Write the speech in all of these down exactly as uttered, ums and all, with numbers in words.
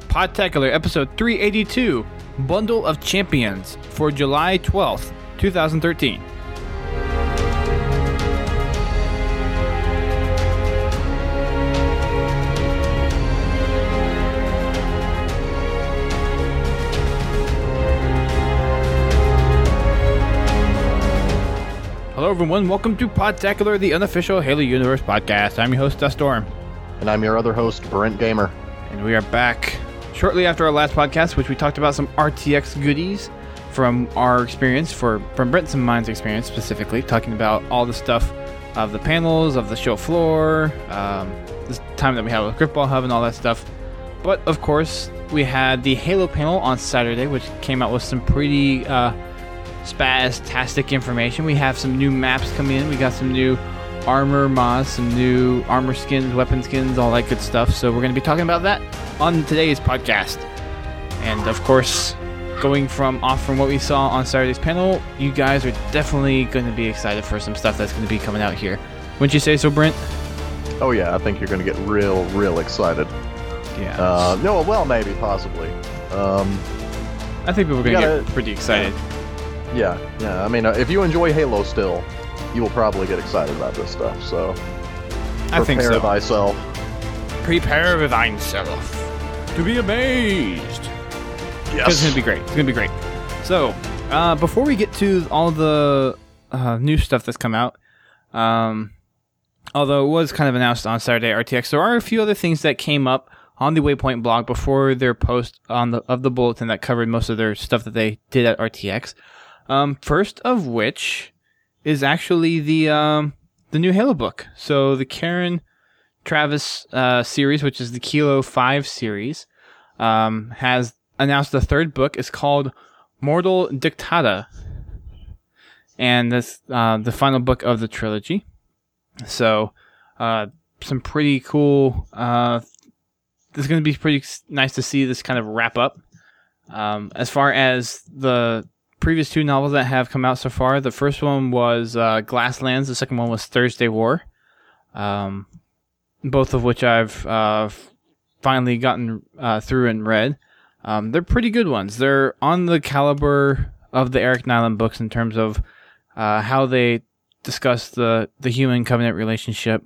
Podtacular episode three eighty-two, Bundle of Champions, for July twelfth, twenty thirteen. Hello everyone, welcome to Podtacular, the unofficial Halo Universe podcast. I'm your host, Duststorm. And I'm your other host, Brent Gamer. And we are back shortly after our last podcast, which we talked about some R T X goodies from our experience, for from Brent's and mine's experience specifically, talking about all the stuff of the panels, of the show floor, um, this time that we had with Grifball Hub and all that stuff. But of course, we had the Halo panel on Saturday, which came out with some pretty uh, spaz-tastic information. We have some new maps coming in. We got some new armor mods, some new armor skins, weapon skins, all that good stuff. So we're going to be talking about that on today's podcast. And of course, going from off from what we saw on Saturday's panel, you guys are definitely going to be excited for some stuff that's going to be coming out here. Wouldn't you say so, Brent? Oh yeah, I think you're going to get real, real excited. Yeah. Uh, no, well, maybe, possibly. Um, I think people are going to gotta, get pretty excited. Yeah, yeah. I mean, uh, if you enjoy Halo still, you will probably get excited about this stuff. So, I think so. Prepare thyself. Prepare thyself to be amazed. Yes. It's going to be great. It's going to be great. So, uh, before we get to all the uh, new stuff that's come out, um, although it was kind of announced on Saturday R T X, there are a few other things that came up on the Waypoint blog before their post on the of the bulletin that covered most of their stuff that they did at R T X. Um, first of which is actually the um, the new Halo book. So the Karen Traviss uh, series, which is the Kilo five series, um, has announced the third book. It's called Mortal Dictata, and that's uh, the final book of the trilogy. So uh, some pretty cool. Uh, this is going to be pretty nice to see this kind of wrap up. Um, as far as the previous two novels that have come out so far, the first one was uh, Glasslands, the second one was Thursday War, um, both of which I've uh, finally gotten uh, through and read. Um, they're pretty good ones. They're on the caliber of the Eric Nyland books in terms of uh, how they discuss the, the human covenant relationship.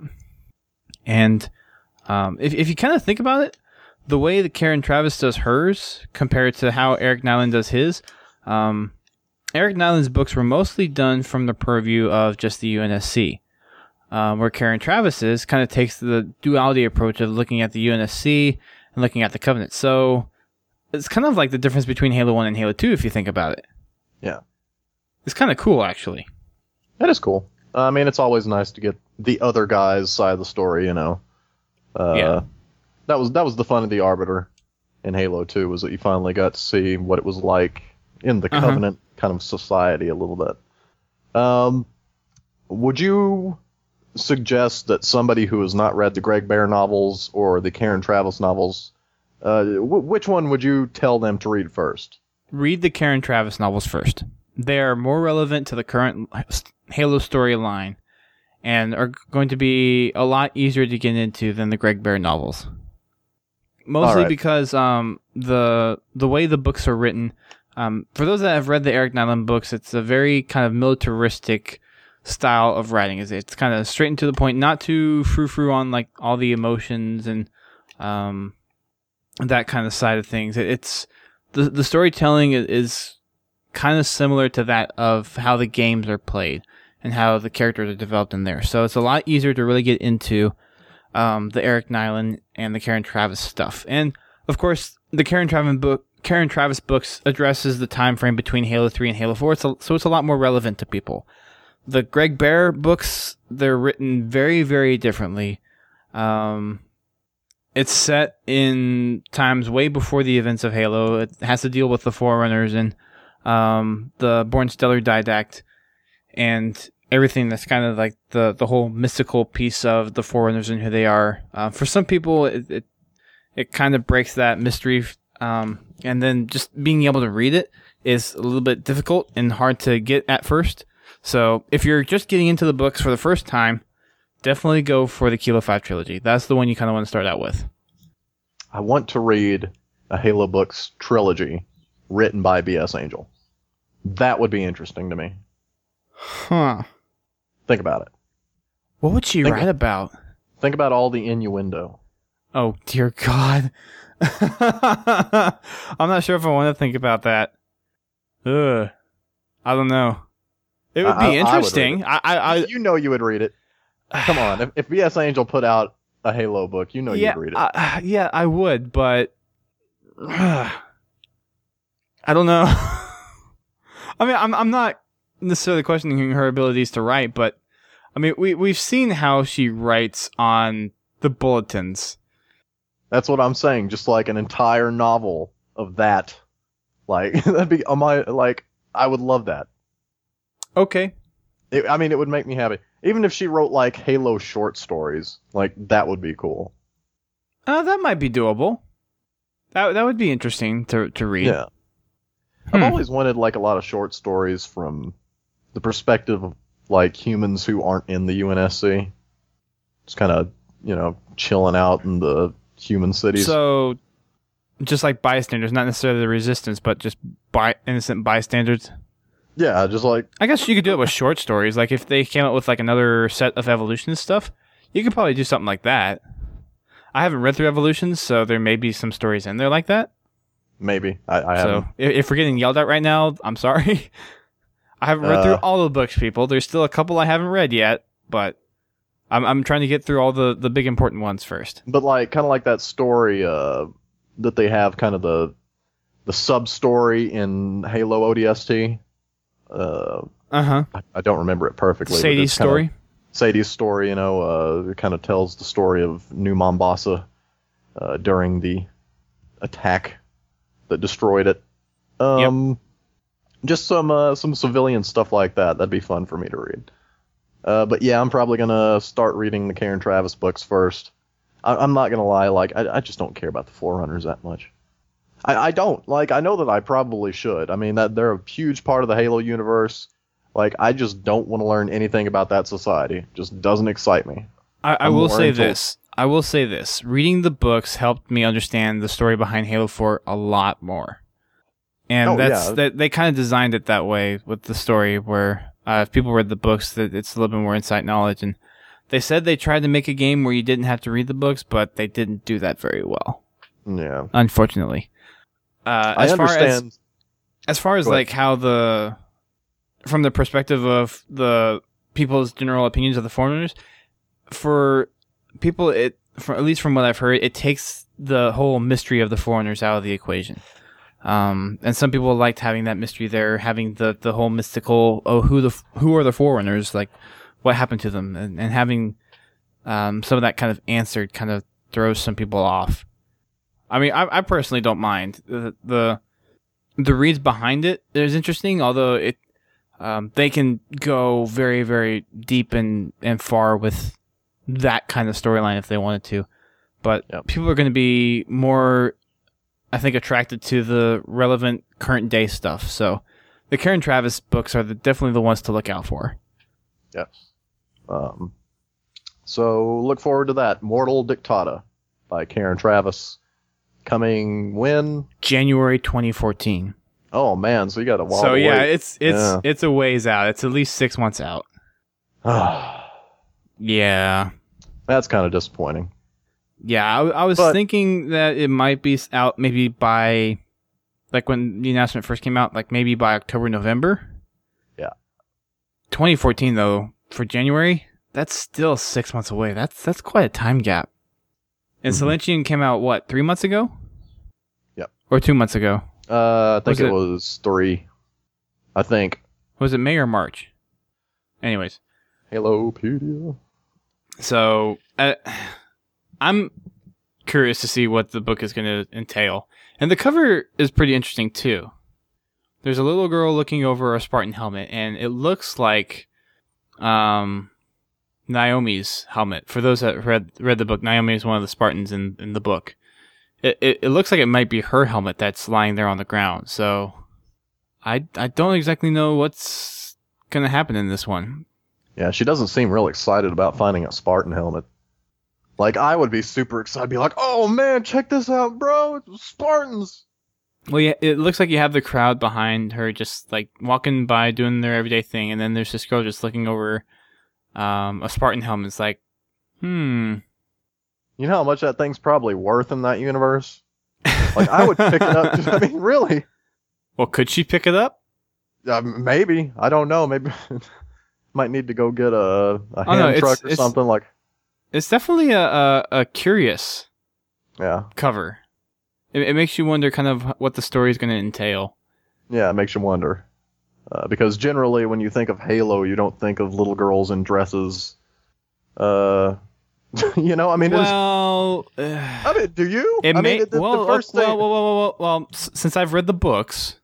And um, if, if you kind of think about it, the way that Karen Traviss does hers compared to how Eric Nyland does his, um, Eric Nyland's books were mostly done from the purview of just the U N S C, um, where Karen Traviss's kind of takes the duality approach of looking at the U N S C and looking at the Covenant. So it's kind of like the difference between Halo one and Halo two, if you think about it. Yeah. It's kind of cool, actually. That is cool. I mean, it's always nice to get the other guy's side of the story, you know. Uh, yeah. That was, that was the fun of the Arbiter in Halo two, was that you finally got to see what it was like in the Uh-huh. Covenant kind of society a little bit. Um, would you suggest that somebody who has not read the Greg Bear novels or the Karen Traviss novels, uh, w- which one would you tell them to read first? Read the Karen Traviss novels first. They are more relevant to the current Halo storyline and are going to be a lot easier to get into than the Greg Bear novels. Mostly right. because um, the the way the books are written, um, for those that have read the Eric Nyland books, it's a very kind of militaristic style of writing. It's, it's kind of straight and to the point, not too frou-frou on like all the emotions and um, that kind of side of things. It, it's the the storytelling is, is kind of similar to that of how the games are played and how the characters are developed in there. So it's a lot easier to really get into um, the Eric Nyland and the Karen Traviss stuff. And of course, the Karen Traviss book, Karen Traviss books addresses the time frame between Halo three and Halo four, it's a, so it's a lot more relevant to people. The Greg Bear books, they're written very, very differently. Um, it's set in times way before the events of Halo. It has to deal with the Forerunners and um, the Born Stellar Didact and everything that's kind of like the, the whole mystical piece of the Forerunners and who they are. Uh, for some people, it, it it kind of breaks that mystery, um, and then just being able to read it is a little bit difficult and hard to get at first. So if you're just getting into the books for the first time, definitely go for the Kilo five trilogy. That's the one you kind of want to start out with. I want to read a Halo books trilogy written by B S Angel. That would be interesting to me. Huh. Think about it. What would she Think write of- about? Think about all the innuendo. Oh, dear God. I'm not sure if I want to think about that. Ugh. I don't know. It would I- be I- I would read interesting. it. I, I, I, You know you would read it. Come on. If, if B S Angel put out a Halo book, you know yeah, you'd read it. I, yeah, I would, but I don't know. I mean, I'm I'm not necessarily questioning her abilities to write, but I mean, we we've seen how she writes on the bulletins. That's what I'm saying. Just like an entire novel of that. Like, that'd be, on my, like, I would love that. Okay. It, I mean, it would make me happy. Even if she wrote, like, Halo short stories, like, that would be cool. Uh, that might be doable. That that would be interesting to to read. Yeah. Hmm. I've always wanted, like, a lot of short stories from the perspective of, like, humans who aren't in the U N S C. Just kind of, you know, chilling out in the human cities. So, just like bystanders, not necessarily the resistance, but just by innocent bystanders. Yeah, just like, I guess you could do it with short stories. Like if they came up with like another set of Evolution stuff, you could probably do something like that. I haven't read through Evolutions, so there may be some stories in there like that. maybe. I, I So haven't. if, if we're getting yelled at right now, I'm sorry. I haven't read Uh, through all the books, people. There's still a couple I haven't read yet, but I'm I'm trying to get through all the, the big important ones first. But like, kind of like that story uh, that they have, kind of the the sub story in Halo O D S T. Uh, Uh huh. I, I don't remember it perfectly. but Sadie's it's kinda- story. Sadie's story, you know, uh, it kind of tells the story of New Mombasa uh, during the attack that destroyed it. Um, Just some uh, some civilian stuff like that. That'd be fun for me to read. Uh, but yeah, I'm probably gonna start reading the Karen Travis books first. I, I'm not gonna lie, like I, I just don't care about the Forerunners that much. I, I don't like. I know that I probably should. I mean, that they're a huge part of the Halo universe. Like, I just don't want to learn anything about that society. Just doesn't excite me. I, I I'm will more say into- this. I will say this. Reading the books helped me understand the story behind Halo four a lot more. And Oh, that's yeah. that they kind of designed it that way with the story where uh, if people read the books, that it's a little bit more insight knowledge. And they said they tried to make a game where you didn't have to read the books, but they didn't do that very well, Yeah, unfortunately. Uh, I as far as understand. as far as Go ahead. like how the from the perspective of the people's general opinions of the Foreigners, for people it for at least from what I've heard, it takes the whole mystery of the Foreigners out of the equation. Um, and some people liked having that mystery there, having the, the whole mystical, oh, who the who are the Foreigners, like what happened to them, and, and having um, some of that kind of answered kind of throws some people off. I mean, I, I personally don't mind the, the the reads behind it is interesting, although it um, they can go very very deep and, and far with that kind of storyline if they wanted to. But Yep. people are going to be more, I think, attracted to the relevant current day stuff. So the Karen Travis books are the, definitely the ones to look out for. Yes. Um, so look forward to that. Mortal Dictata by Karen Travis. Coming when? January twenty fourteen. Oh man, so you got a while. So to yeah, wait. it's it's Yeah. it's a ways out. It's at least six months out. Yeah. That's kind of disappointing. Yeah, I, I was But- thinking that it might be out maybe by, like when the announcement first came out, like maybe by October, November. Yeah. twenty fourteen though, for January, that's still six months away. That's that's quite a time gap. And Mhm. Silentian came out what three months ago? Yep. Or two months ago? Uh, I think Was it, it- was three. I think. Was it May or March? Anyways, Halopedia. so uh, I'm curious to see what the book is going to entail. And the cover is pretty interesting too. There's a little girl looking over a Spartan helmet, and it looks like um, Naomi's helmet. For those that read read the book, Naomi is one of the Spartans in, in the book. It, it it looks like it might be her helmet that's lying there on the ground. So I I don't exactly know what's going to happen in this one. Yeah, she doesn't seem real excited about finding a Spartan helmet. Like, I would be super excited, be like, oh man, check this out, bro, it's Spartans. Well, yeah, it looks like you have the crowd behind her just, like, walking by, doing their everyday thing, and then there's this girl just looking over um, a Spartan helmet. It's like, hmm. You know how much that thing's probably worth in that universe? Like, I would pick it up. I mean, really? Well, could she pick it up? Uh, maybe. I don't know. Maybe might need to go get a, a hand Oh, no, it's- truck or it's- something. Like, It's definitely a, a, a curious yeah. cover. It, it makes you wonder kind of what the story is going to entail. Yeah, it makes you wonder. Uh, because generally, when you think of Halo, you don't think of little girls in dresses. Uh, you know, I mean, it's, Well, uh, I mean, do you? it I may. mean, the, well, the first well, thing. well, well, well, well, well, s- since I've read the books,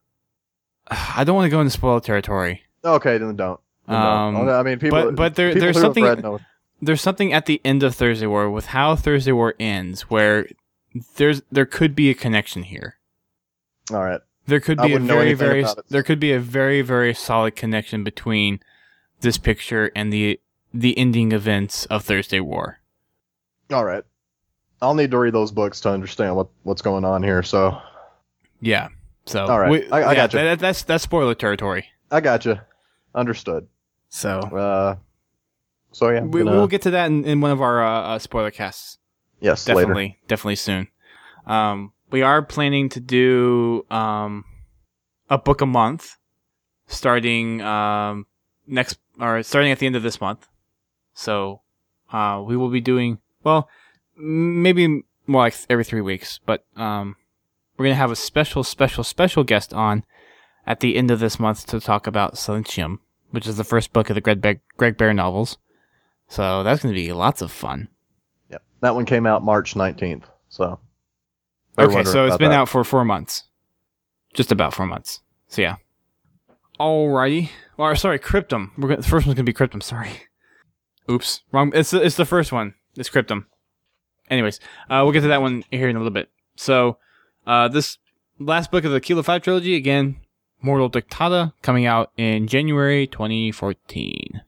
I don't want to go into spoiler territory. Okay, then don't. Then Um, don't. I mean, people. but- but there- people there's who have something- read know. There's something at the end of Thursday War with how Thursday War ends, where there's there could be a connection here. All right. There could I be a wouldn't know very, anything very, about it, so- there could be a very, very solid connection between this picture and the the ending events of Thursday War. All right. I'll need to read those books to understand what, what's going on here. So Yeah. So, All right. we- I- I yeah, gotcha. that- that's that's spoiler territory. I got you. Understood. So Uh, so yeah. we, gonna- we'll get to that in, in one of our uh, uh, spoiler casts. yes, later. Definitely, definitely soon. Um, we are planning to do um, a book a month, starting um, next or starting at the end of this month. So uh, we will be doing well, maybe more like every three weeks, but um, we're gonna have a special, special, special guest on at the end of this month to talk about Silentium, which is the first book of the Greg, Be- Greg Bear novels. So that's gonna be lots of fun. Yeah. That one came out March nineteenth. So. Better Okay, wonder so it's about been that. out for four months. Just about four months. So yeah. Alrighty. Or sorry, Cryptum. We're gonna, the first one's gonna be Cryptum. Sorry. Oops. Wrong. It's the, it's the first one. It's Cryptum. Anyways, uh, we'll get to that one here in a little bit. So, uh, this last book of the Kilo Five trilogy again, Mortal Dictata, coming out in January twenty fourteen.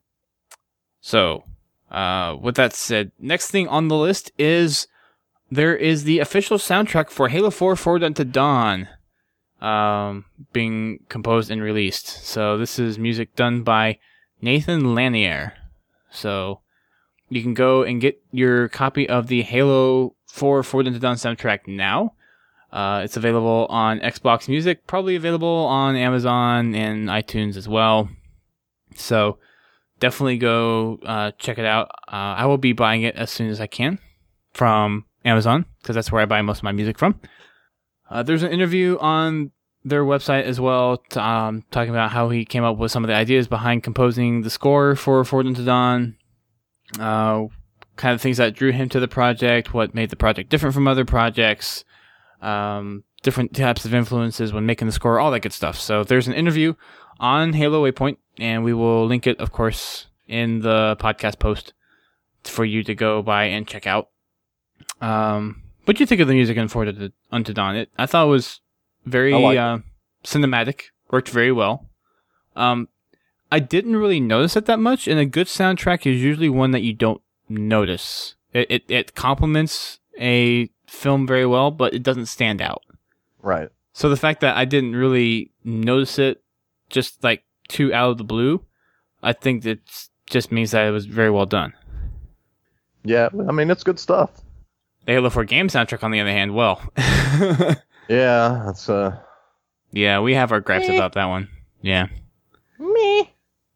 So, uh, with that said, next thing on the list is there is the official soundtrack for Halo four Forward Unto Dawn, um, being composed and released. So this is music done by Nathan Lanier. So you can go and get your copy of the Halo four Forward Unto Dawn soundtrack now. Uh, it's available on Xbox Music, probably available on Amazon and iTunes as well. So definitely go uh, check it out. Uh, I will be buying it as soon as I can from Amazon, because that's where I buy most of my music from. Uh, there's an interview on their website as well, to, um, talking about how he came up with some of the ideas behind composing the score for Forward Unto Dawn, uh, kind of things that drew him to the project, what made the project different from other projects, um, different types of influences when making the score, all that good stuff. So there's an interview on Halo Waypoint, and we will link it, of course, in the podcast post for you to go by and check out. Um, what do you think of the music in Forward Unto Dawn? It, I thought it was very I like it. uh, cinematic, worked very well. Um, I didn't really notice it that much, and a good soundtrack is usually one that you don't notice. It it, it complements a film very well, but it doesn't stand out. Right. So the fact that I didn't really notice it, just like too out of the blue, I think that just means that it was very well done. Yeah, I mean, it's good stuff. The Halo four game soundtrack, on the other hand, well, Yeah, that's uh. yeah, we have our gripes about that one. Yeah. Me.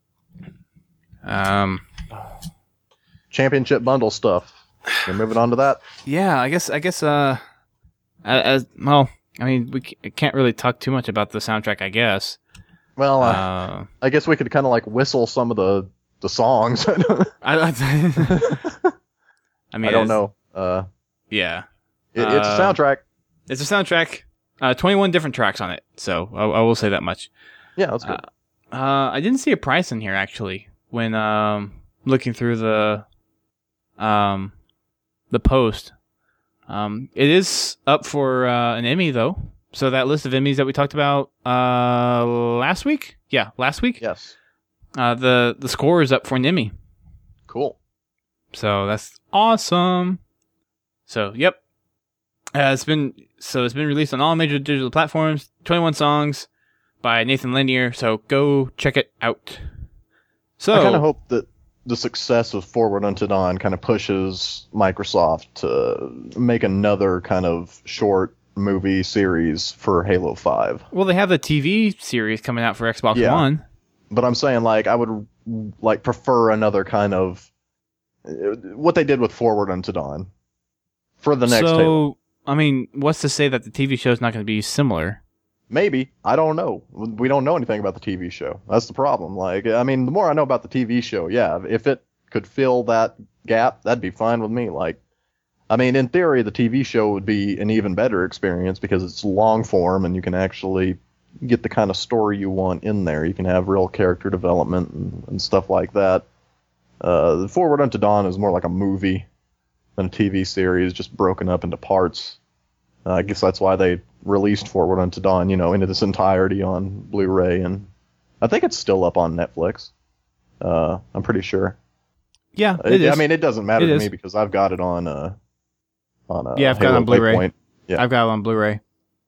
Um. Championship bundle stuff. We're moving on to that. Yeah, I guess. I guess. Uh. As well, I mean, we c- can't really talk too much about the soundtrack. I guess. Well, uh, Uh. I guess we could kind of like whistle some of the the songs. I. I, I mean, I don't it's- know. Uh, Yeah. it, it's a Uh, soundtrack. It's a soundtrack. Uh, twenty-one different tracks on it. So I, I will say that much. Yeah, that's good. Uh, I didn't see a price in here actually when um looking through the um the post. Um, it is up for uh, an Emmy though. So that list of Emmys that we talked about uh last week, yeah, last week. Yes. Uh, the the score is up for an Emmy. Cool. So that's awesome. So yep, uh, it's been so it's been released on all major digital platforms. twenty-one songs by Nathan Lanier. So go check it out. So I kind of hope that the success of Forward Unto Dawn kind of pushes Microsoft to make another kind of short movie series for Halo five. Well, they have the T V series coming out for Xbox Yeah. One. But I'm saying, like, I would like prefer another kind of what they did with Forward Unto Dawn for the next so, Halo. I mean, what's to say that the T V show is not going to be similar? Maybe. I don't know. We don't know anything about the T V show. That's the problem. Like, I mean, the more I know about the T V show, yeah, if it could fill that gap, that'd be fine with me. Like, I mean, in theory, the T V show would be an even better experience because it's long form and you can actually get the kind of story you want in there. You can have real character development and, and stuff like that. Uh, the Forward Unto Dawn is more like a movie than a T V series, just broken up into parts. Uh, I guess that's why they released Forward Unto Dawn, you know, into this entirety on Blu-ray, and I think it's still up on Netflix. Uh, I'm pretty sure. Yeah, it It- is. I mean, it doesn't matter It to is. me because I've got it on. Uh, on uh, Yeah, I've got it Halo on Blu-ray. Waypoint. Yeah. I've got it on Blu-ray.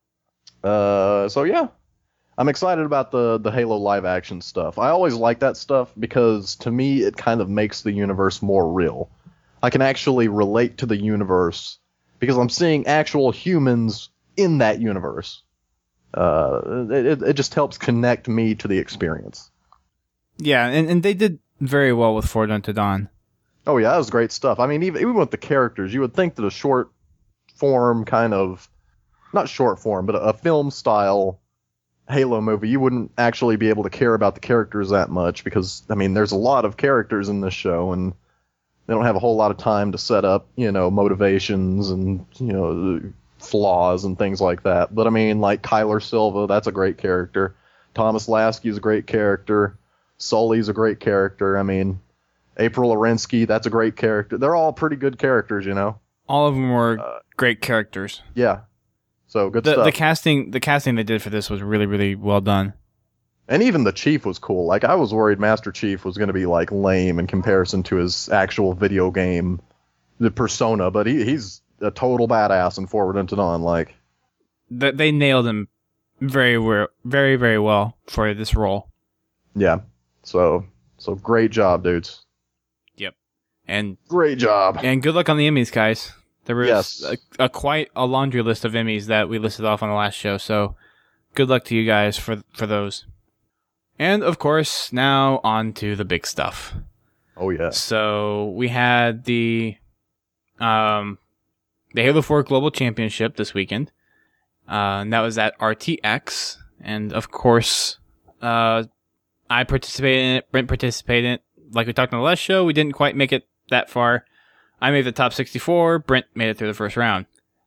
Uh, so yeah, I'm excited about the the Halo live action stuff. I always like that stuff because to me it kind of makes the universe more real. I can actually relate to the universe because I'm seeing actual humans in that universe. Uh, it it- it just helps connect me to the experience. Yeah, and, and they did very well with Forward Unto Dawn. Oh yeah, that was great stuff. I mean, even even with the characters, you would think that a short form kind of, not short form, but a, a film style Halo movie, you wouldn't actually be able to care about the characters that much because, I mean, there's a lot of characters in this show and they don't have a whole lot of time to set up, you know, motivations and, you know, flaws and things like that. But I mean, like Kyler Silva, that's a great character. Thomas Lasky is a great character. Sully's a great character. I mean, April Arensky, that's a great character. They're all pretty good characters, you know? All of them were Uh, great characters. Yeah. So good The, stuff. the casting, the casting they did for this was really, really well done. And even the Chief was cool. Like, I was worried Master Chief was going to be, like, lame in comparison to his actual video game, the persona, but he, he's a total badass in Forward Unto Dawn. Like, Th- They nailed him very, we- very, very well for this role. yeah. So, so great job, dudes. Yep. And Great job. and good luck on the Emmys, guys. There was Yes. a, a quite a laundry list of Emmys that we listed off on the last show, so good luck to you guys for for those. And of course, now on to the big stuff. Oh, yeah. So we had the um the Halo four Global Championship this weekend. Uh, and that was at R T X, and of course, uh, I participated in it. Brent participated in it. Like we talked on the last show, we didn't quite make it that far. I made the top sixty-four. Brent made it through the first round.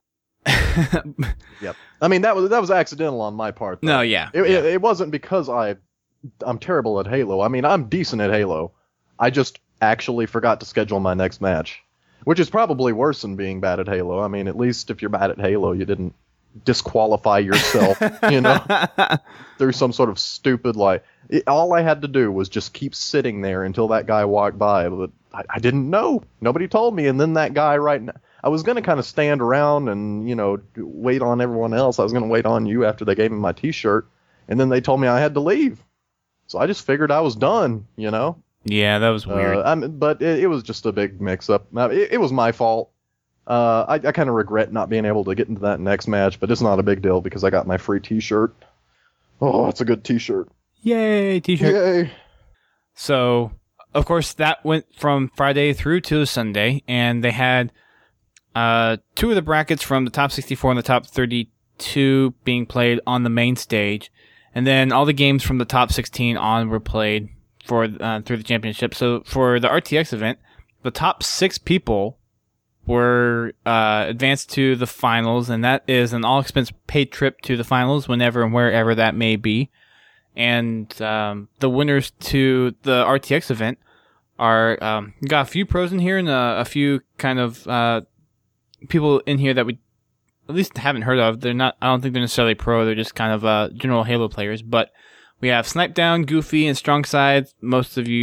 Yep. I mean, that was that was accidental on my part. Though. No, yeah, It, yeah. it, it wasn't because I, I'm terrible at Halo. I mean, I'm decent at Halo. I just actually forgot to schedule my next match, which is probably worse than being bad at Halo. I mean, at least if you're bad at Halo, you didn't disqualify yourself, you know, through some sort of stupid, like, it, all I had to do was just keep sitting there until that guy walked by, but I, I didn't know. Nobody told me, and then that guy right now, I was going to kind of stand around and, you know, wait on everyone else. I was going to wait on you after they gave me my t-shirt, and then they told me I had to leave. So I just figured I was done, you know? Yeah, that was weird. Uh, I mean, but it, it was just a big mix-up. Uh, It, it was my fault. Uh, I, I kind of regret not being able to get into that next match, but it's not a big deal because I got my free t-shirt. Oh, it's a good t-shirt. Yay, t-shirt. Yay. So, of course, that went from Friday through to Sunday, and they had uh, two of the brackets from the top sixty-four and the top thirty-two being played on the main stage, and then all the games from the top sixteen on were played for uh, through the championship. So, for the R T X event, the top six people were uh, advanced to the finals, and that is an all-expense paid trip to the finals whenever and wherever that may be. And um, the winners to the R T X event are um, got a few pros in here and a, a few kind of uh, people in here that we at least haven't heard of. They're not. I don't think they're necessarily pro. They're just kind of uh, general Halo players. But we have Snipe Down, Goofy, and Strong Side. Most of you at least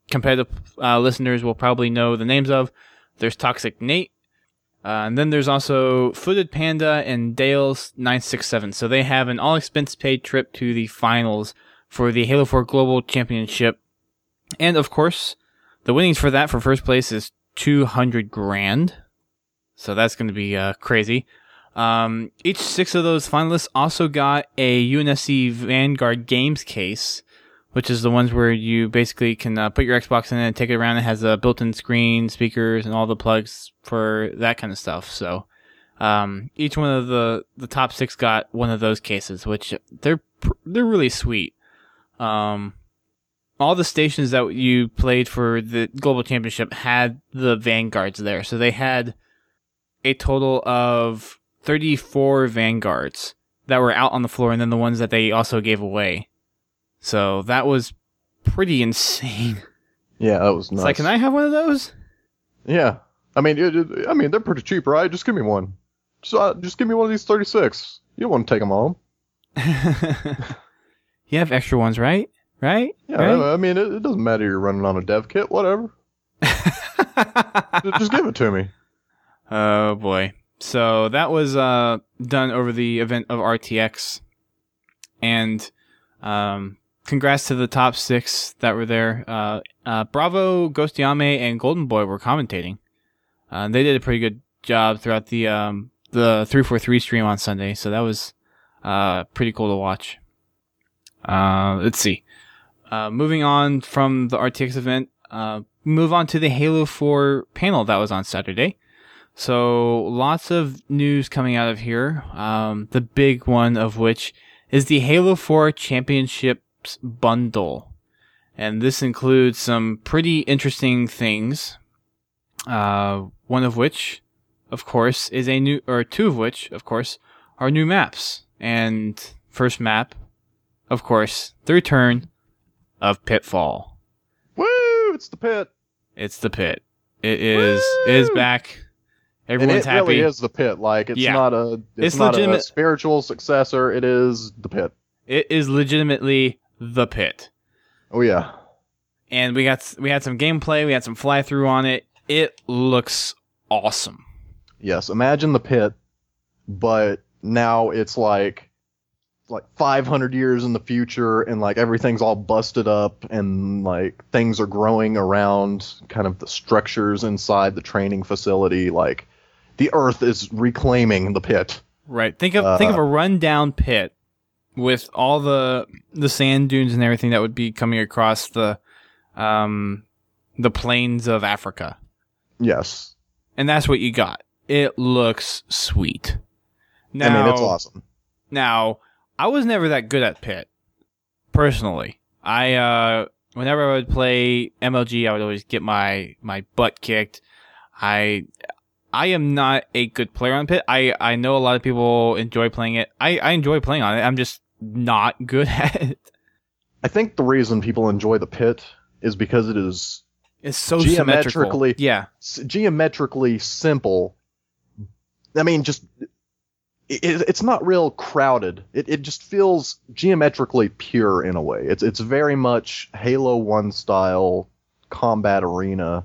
competitive uh, listeners will probably know the names of. There's Toxic Nate, uh, and then there's also Footed Panda and Dale's nine six seven. So they have an all-expense-paid trip to the finals for the Halo four Global Championship. And, of course, the winnings for that for first place is two hundred grand. So that's going to be uh, crazy. Um, each six of those finalists also got a U N S C Vanguard Games case, which is the ones where you basically can uh, put your Xbox in it and take it around. It has a built-in screen, speakers, and all the plugs for that kind of stuff. So um, each one of the, the top six got one of those cases, which they're they're really sweet. Um, all the stations that you played for the Global Championship had the Vanguards there. So they had a total of thirty-four Vanguards that were out on the floor, and then the ones that they also gave away. So that was pretty insane. Yeah, that was nice. It's like, can I have one of those? Yeah. I mean, it, it, I mean, they're pretty cheap, right? Just give me one. Just, uh, just give me one of these thirty-six. You don't want to take them home. You have extra ones, right? Right? Yeah, right? I, I mean, it, it doesn't matter you're running on a dev kit, whatever. Just give it to me. Oh, boy. So that was uh, done over the event of R T X. And um, congrats to the top six that were there. Uh, uh, Bravo, Ghost Yame, and Golden Boy were commentating. Uh, they did a pretty good job throughout the um, the three forty-three stream on Sunday. So that was uh, pretty cool to watch. Uh, let's see. Uh, moving on from the R T X event, uh, move on to the Halo four panel that was on Saturday. So lots of news coming out of here. Um, the big one of which is the Halo four Championships bundle. And this includes some pretty interesting things. Uh, one of which, of course, is a new, or two of which, of course, are new maps. And first map, of course, the return of Pitfall. Woo! It's the pit. It's the pit. It is Woo! it is back. Everyone's and it happy. really is the pit. Like it's Yeah. not a it's, It's not legitimate- a spiritual successor. It is the pit. It is legitimately the pit. Oh yeah. And we got we had some gameplay, we had some fly through on it. It looks awesome. Yes. Imagine the pit, but now it's like like five hundred years in the future, and like everything's all busted up, and like things are growing around kind of the structures inside the training facility. Like the Earth is reclaiming the pit. Right. Think of Uh, think of a rundown pit with all the the sand dunes and everything that would be coming across the um the plains of Africa. Yes. And that's what you got. It looks sweet. Now, I mean, it's awesome. Now, I was never that good at Pit, personally. I, uh, whenever I would play M L G, I would always get my, my butt kicked. I, I am not a good player on Pit. I, I know a lot of people enjoy playing it. I, I enjoy playing on it. I'm just not good at it. I think the reason people enjoy the pit is because it is It's so geometrically, symmetrical. Yeah. s- geometrically simple. I mean, just it, it's not real crowded. It it just feels geometrically pure in a way. It's it's very much Halo one style combat arena.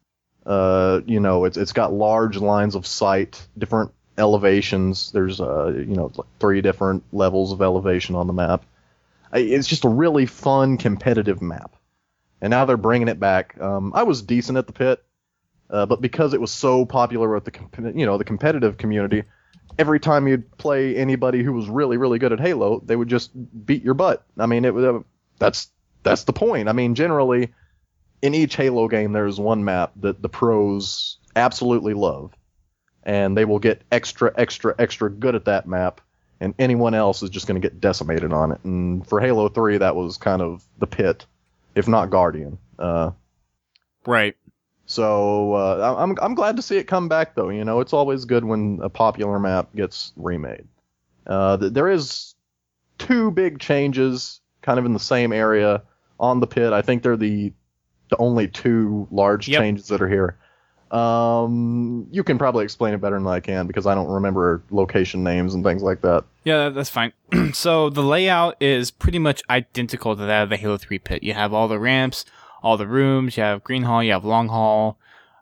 Uh, you know, it's it's got large lines of sight, different elevations. There's uh, you know, like three different levels of elevation on the map. I- It's just a really fun competitive map. And now they're bringing it back. Um, I was decent at the pit, uh, but because it was so popular with the comp- you know the competitive community, every time you'd play anybody who was really really good at Halo, they would just beat your butt. I mean, it was uh, that's that's the point. I mean, generally, in each Halo game, there's one map that the pros absolutely love, and they will get extra extra extra good at that map, and anyone else is just going to get decimated on it. And for Halo three, that was kind of the pit, if not Guardian. Uh, Right. so uh, I'm I'm glad to see it come back, though. You know, it's always good when a popular map gets remade. Uh, th- there is two big changes, kind of in the same area on the pit. I think they're the the only two large Yep. changes that are here. Um, you can probably explain it better than I can because I don't remember location names and things like that. Yeah, that- that's fine. So the layout is pretty much identical to that of the Halo three pit. You have all the ramps, all the rooms. You have green hall, you have long hall,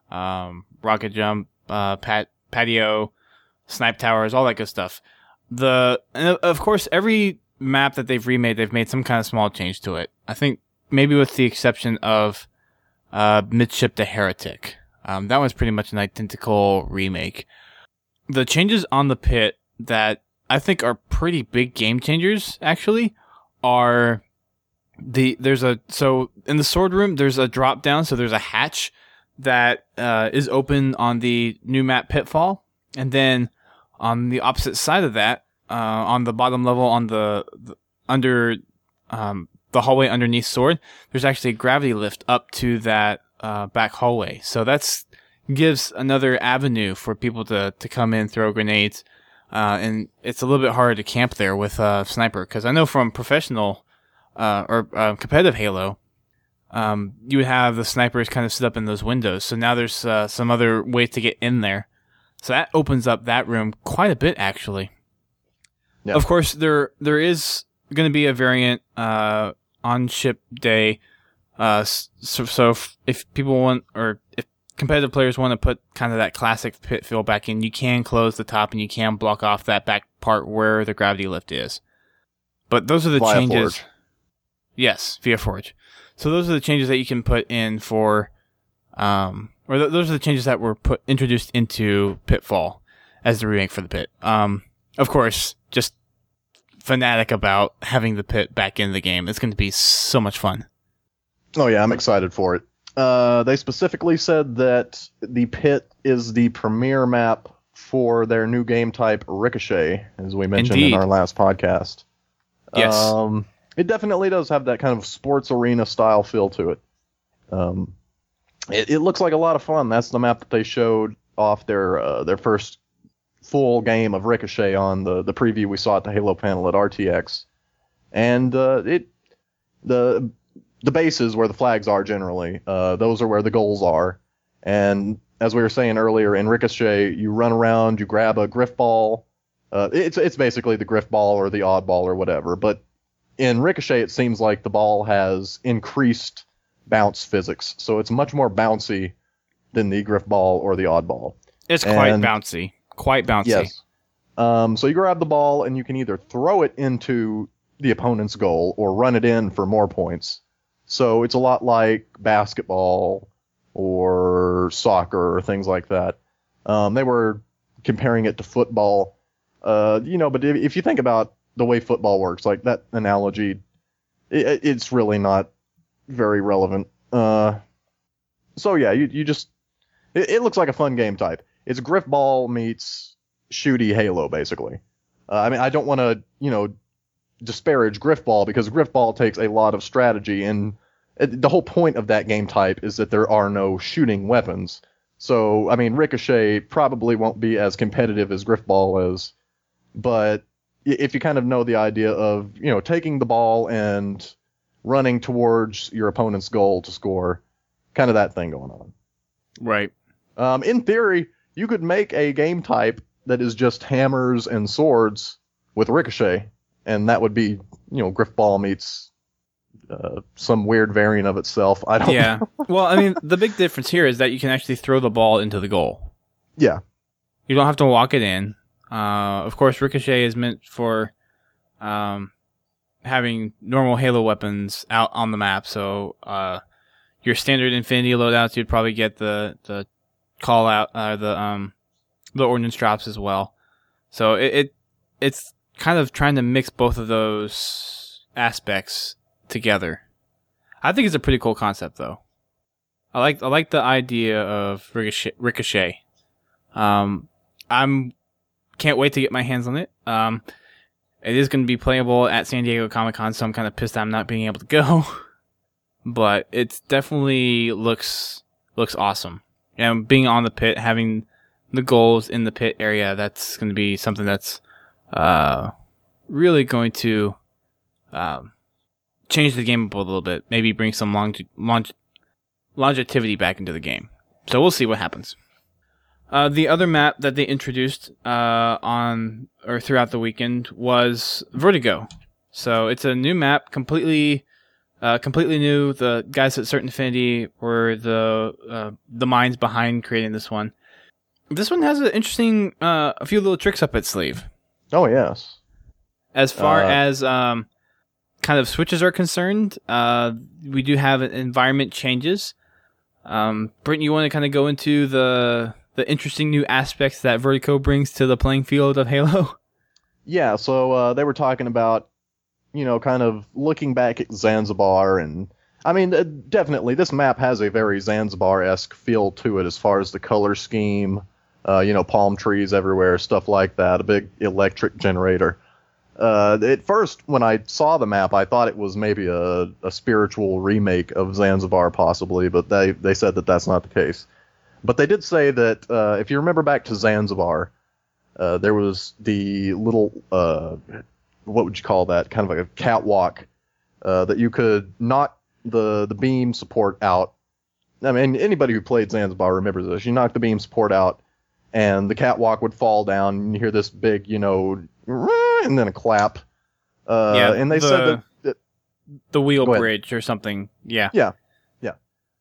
um, rocket jump, uh, pat patio, snipe towers, all that good stuff. The and of course, every map that they've remade, they've made some kind of small change to it. I think maybe with the exception of uh, Midship to Heretic. Um, that one's pretty much an identical remake. The changes on the pit that I think are pretty big game changers, actually, are the there's a so in the sword room there's a drop down, so there's a hatch that uh, is open on the new map Pitfall, and then on the opposite side of that, uh, on the bottom level, on the, the under um, the hallway underneath Sword, there's actually a gravity lift up to that uh, back hallway. So that's gives another avenue for people to, to come in, throw grenades, uh, and it's a little bit harder to camp there with a uh, sniper, because I know from professional uh, or uh, competitive Halo, um, you would have the snipers kind of sit up in those windows. So now there's uh, some other ways to get in there. So that opens up that room quite a bit, actually. Yeah. Of course, there there is going to be a variant uh, on ship day. Uh, so, so if, if people want, or if competitive players want to put kind of that classic pit fill back in, you can close the top and you can block off that back part where the gravity lift is. But those are the via changes. Forge. Yes, via Forge. So those are the changes that you can put in for, um, or th- those are the changes that were put introduced into Pitfall as the remake for the pit. Um, of course, just fanatic about having the pit back in the game. It's going to be so much fun. Oh yeah, I'm excited for it. Uh, they specifically said that the pit is the premier map for their new game type, Ricochet, as we mentioned Indeed. in our last podcast. Yes. Um, it definitely does have that kind of sports arena style feel to it. Um, it, it looks like a lot of fun. That's the map that they showed off their uh, their first full game of Ricochet on the, the preview we saw at the Halo panel at R T X. And uh, it the the bases where the flags are generally, uh, those are where the goals are. And as we were saying earlier, in Ricochet, you run around, you grab a griff ball. Uh, it's it's basically the griff ball or the odd ball or whatever. But in Ricochet, it seems like the ball has increased bounce physics, so it's much more bouncy than the griff ball or the odd ball. It's quite and, bouncy. Quite bouncy. Yes. Um, so you grab the ball, and you can either throw it into the opponent's goal or run it in for more points. So it's a lot like basketball or soccer or things like that. Um, they were comparing it to football. Uh, you know, but if, if you think about the way football works, like that analogy, it, it's really not very relevant. Uh, so yeah, you you just it, it looks like a fun game type. It's griff ball meets shooty Halo, basically. Uh, I mean, I don't want to you know disparage griff ball, because griff ball takes a lot of strategy, and the whole point of that game type is that there are no shooting weapons. So I mean, Ricochet probably won't be as competitive as griff ball is, but if you kind of know the idea of you know taking the ball and running towards your opponent's goal to score, kind of that thing going on. Right. Um, in theory, you could make a game type that is just hammers and swords with Ricochet, and that would be, you know, griff ball meets uh, some weird variant of itself. I don't yeah. know. Well, I mean, the big difference here is that you can actually throw the ball into the goal. Yeah. You don't have to walk it in. Uh, of course, Ricochet is meant for um, having normal Halo weapons out on the map. So uh, your standard Infinity loadouts, you'd probably get the the call out, uh, the um, the ordnance drops as well. So it, it it's kind of trying to mix both of those aspects together. I think it's a pretty cool concept, though. I like I like the idea of Ricochet. Ricochet. Um, I'm can't wait to get my hands on it. Um, it is going to be playable at San Diego Comic-Con, so I'm kind of pissed I'm not being able to go. But it definitely looks looks awesome. And being on the pit, having the goals in the pit area, that's going to be something that's uh, really going to um, change the game up a little bit. Maybe bring some long, long, longevity back into the game. So we'll see what happens. Uh, the other map that they introduced uh, on or throughout the weekend was Vertigo. So it's a new map, completely uh, completely new. The guys at Certain Affinity were the uh, the minds behind creating this one. This one has an interesting, uh, a few little tricks up its sleeve. Oh, yes. As far Uh, as um, kind of switches are concerned, uh, we do have environment changes. Um, Brent, you want to kind of go into the the interesting new aspects that Vertigo brings to the playing field of Halo? Yeah, so uh, they were talking about, you know, kind of looking back at Zanzibar, and I mean, uh, definitely this map has a very Zanzibar-esque feel to it as far as the color scheme, uh, you know, palm trees everywhere, stuff like that, a big electric generator. Uh, at first, when I saw the map, I thought it was maybe a, a spiritual remake of Zanzibar, possibly, but they, they said that that's not the case. But they did say that, uh, if you remember back to Zanzibar, uh, there was the little, uh, what would you call that, kind of like a catwalk, uh, that you could knock the, the beam support out. I mean, anybody who played Zanzibar remembers this. You knock the beam support out, and the catwalk would fall down, and you hear this big, you know, and then a clap. Uh, yeah, and they the, said that, that the wheel Go ahead. bridge or something. Yeah. Yeah, yeah.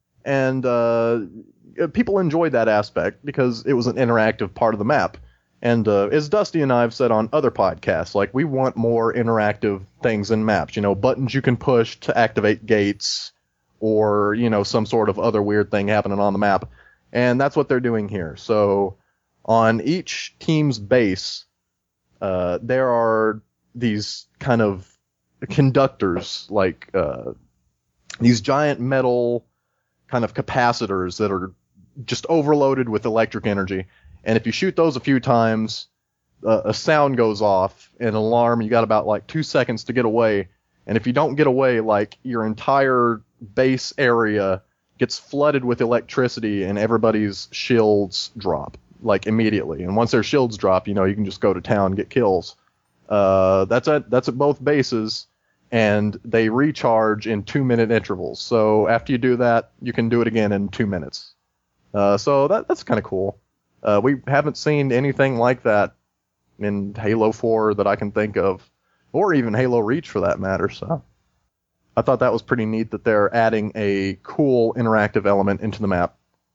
And uh, people enjoyed that aspect because it was an interactive part of the map. And uh, as Dusty and I have said on other podcasts, like, we want more interactive things in maps. You know, buttons you can push to activate gates, or, you know, some sort of other weird thing happening on the map. And that's what they're doing here. So on each team's base, uh, there are these kind of conductors, like uh, these giant metal kind of capacitors that are just overloaded with electric energy. And if you shoot those a few times, uh, a sound goes off, an alarm. You got about like two seconds to get away. And if you don't get away, like, your entire base area gets flooded with electricity, and everybody's shields drop, like, immediately. And once their shields drop, you know, you can just go to town and get kills. Uh, that's at that's at both bases, and they recharge in two-minute intervals. So after you do that, you can do it again in two minutes. Uh, so that that's kind of cool. Uh, we haven't seen anything like that in Halo four that I can think of, or even Halo Reach for that matter. So I thought that was pretty neat that they're adding a cool interactive element into the map.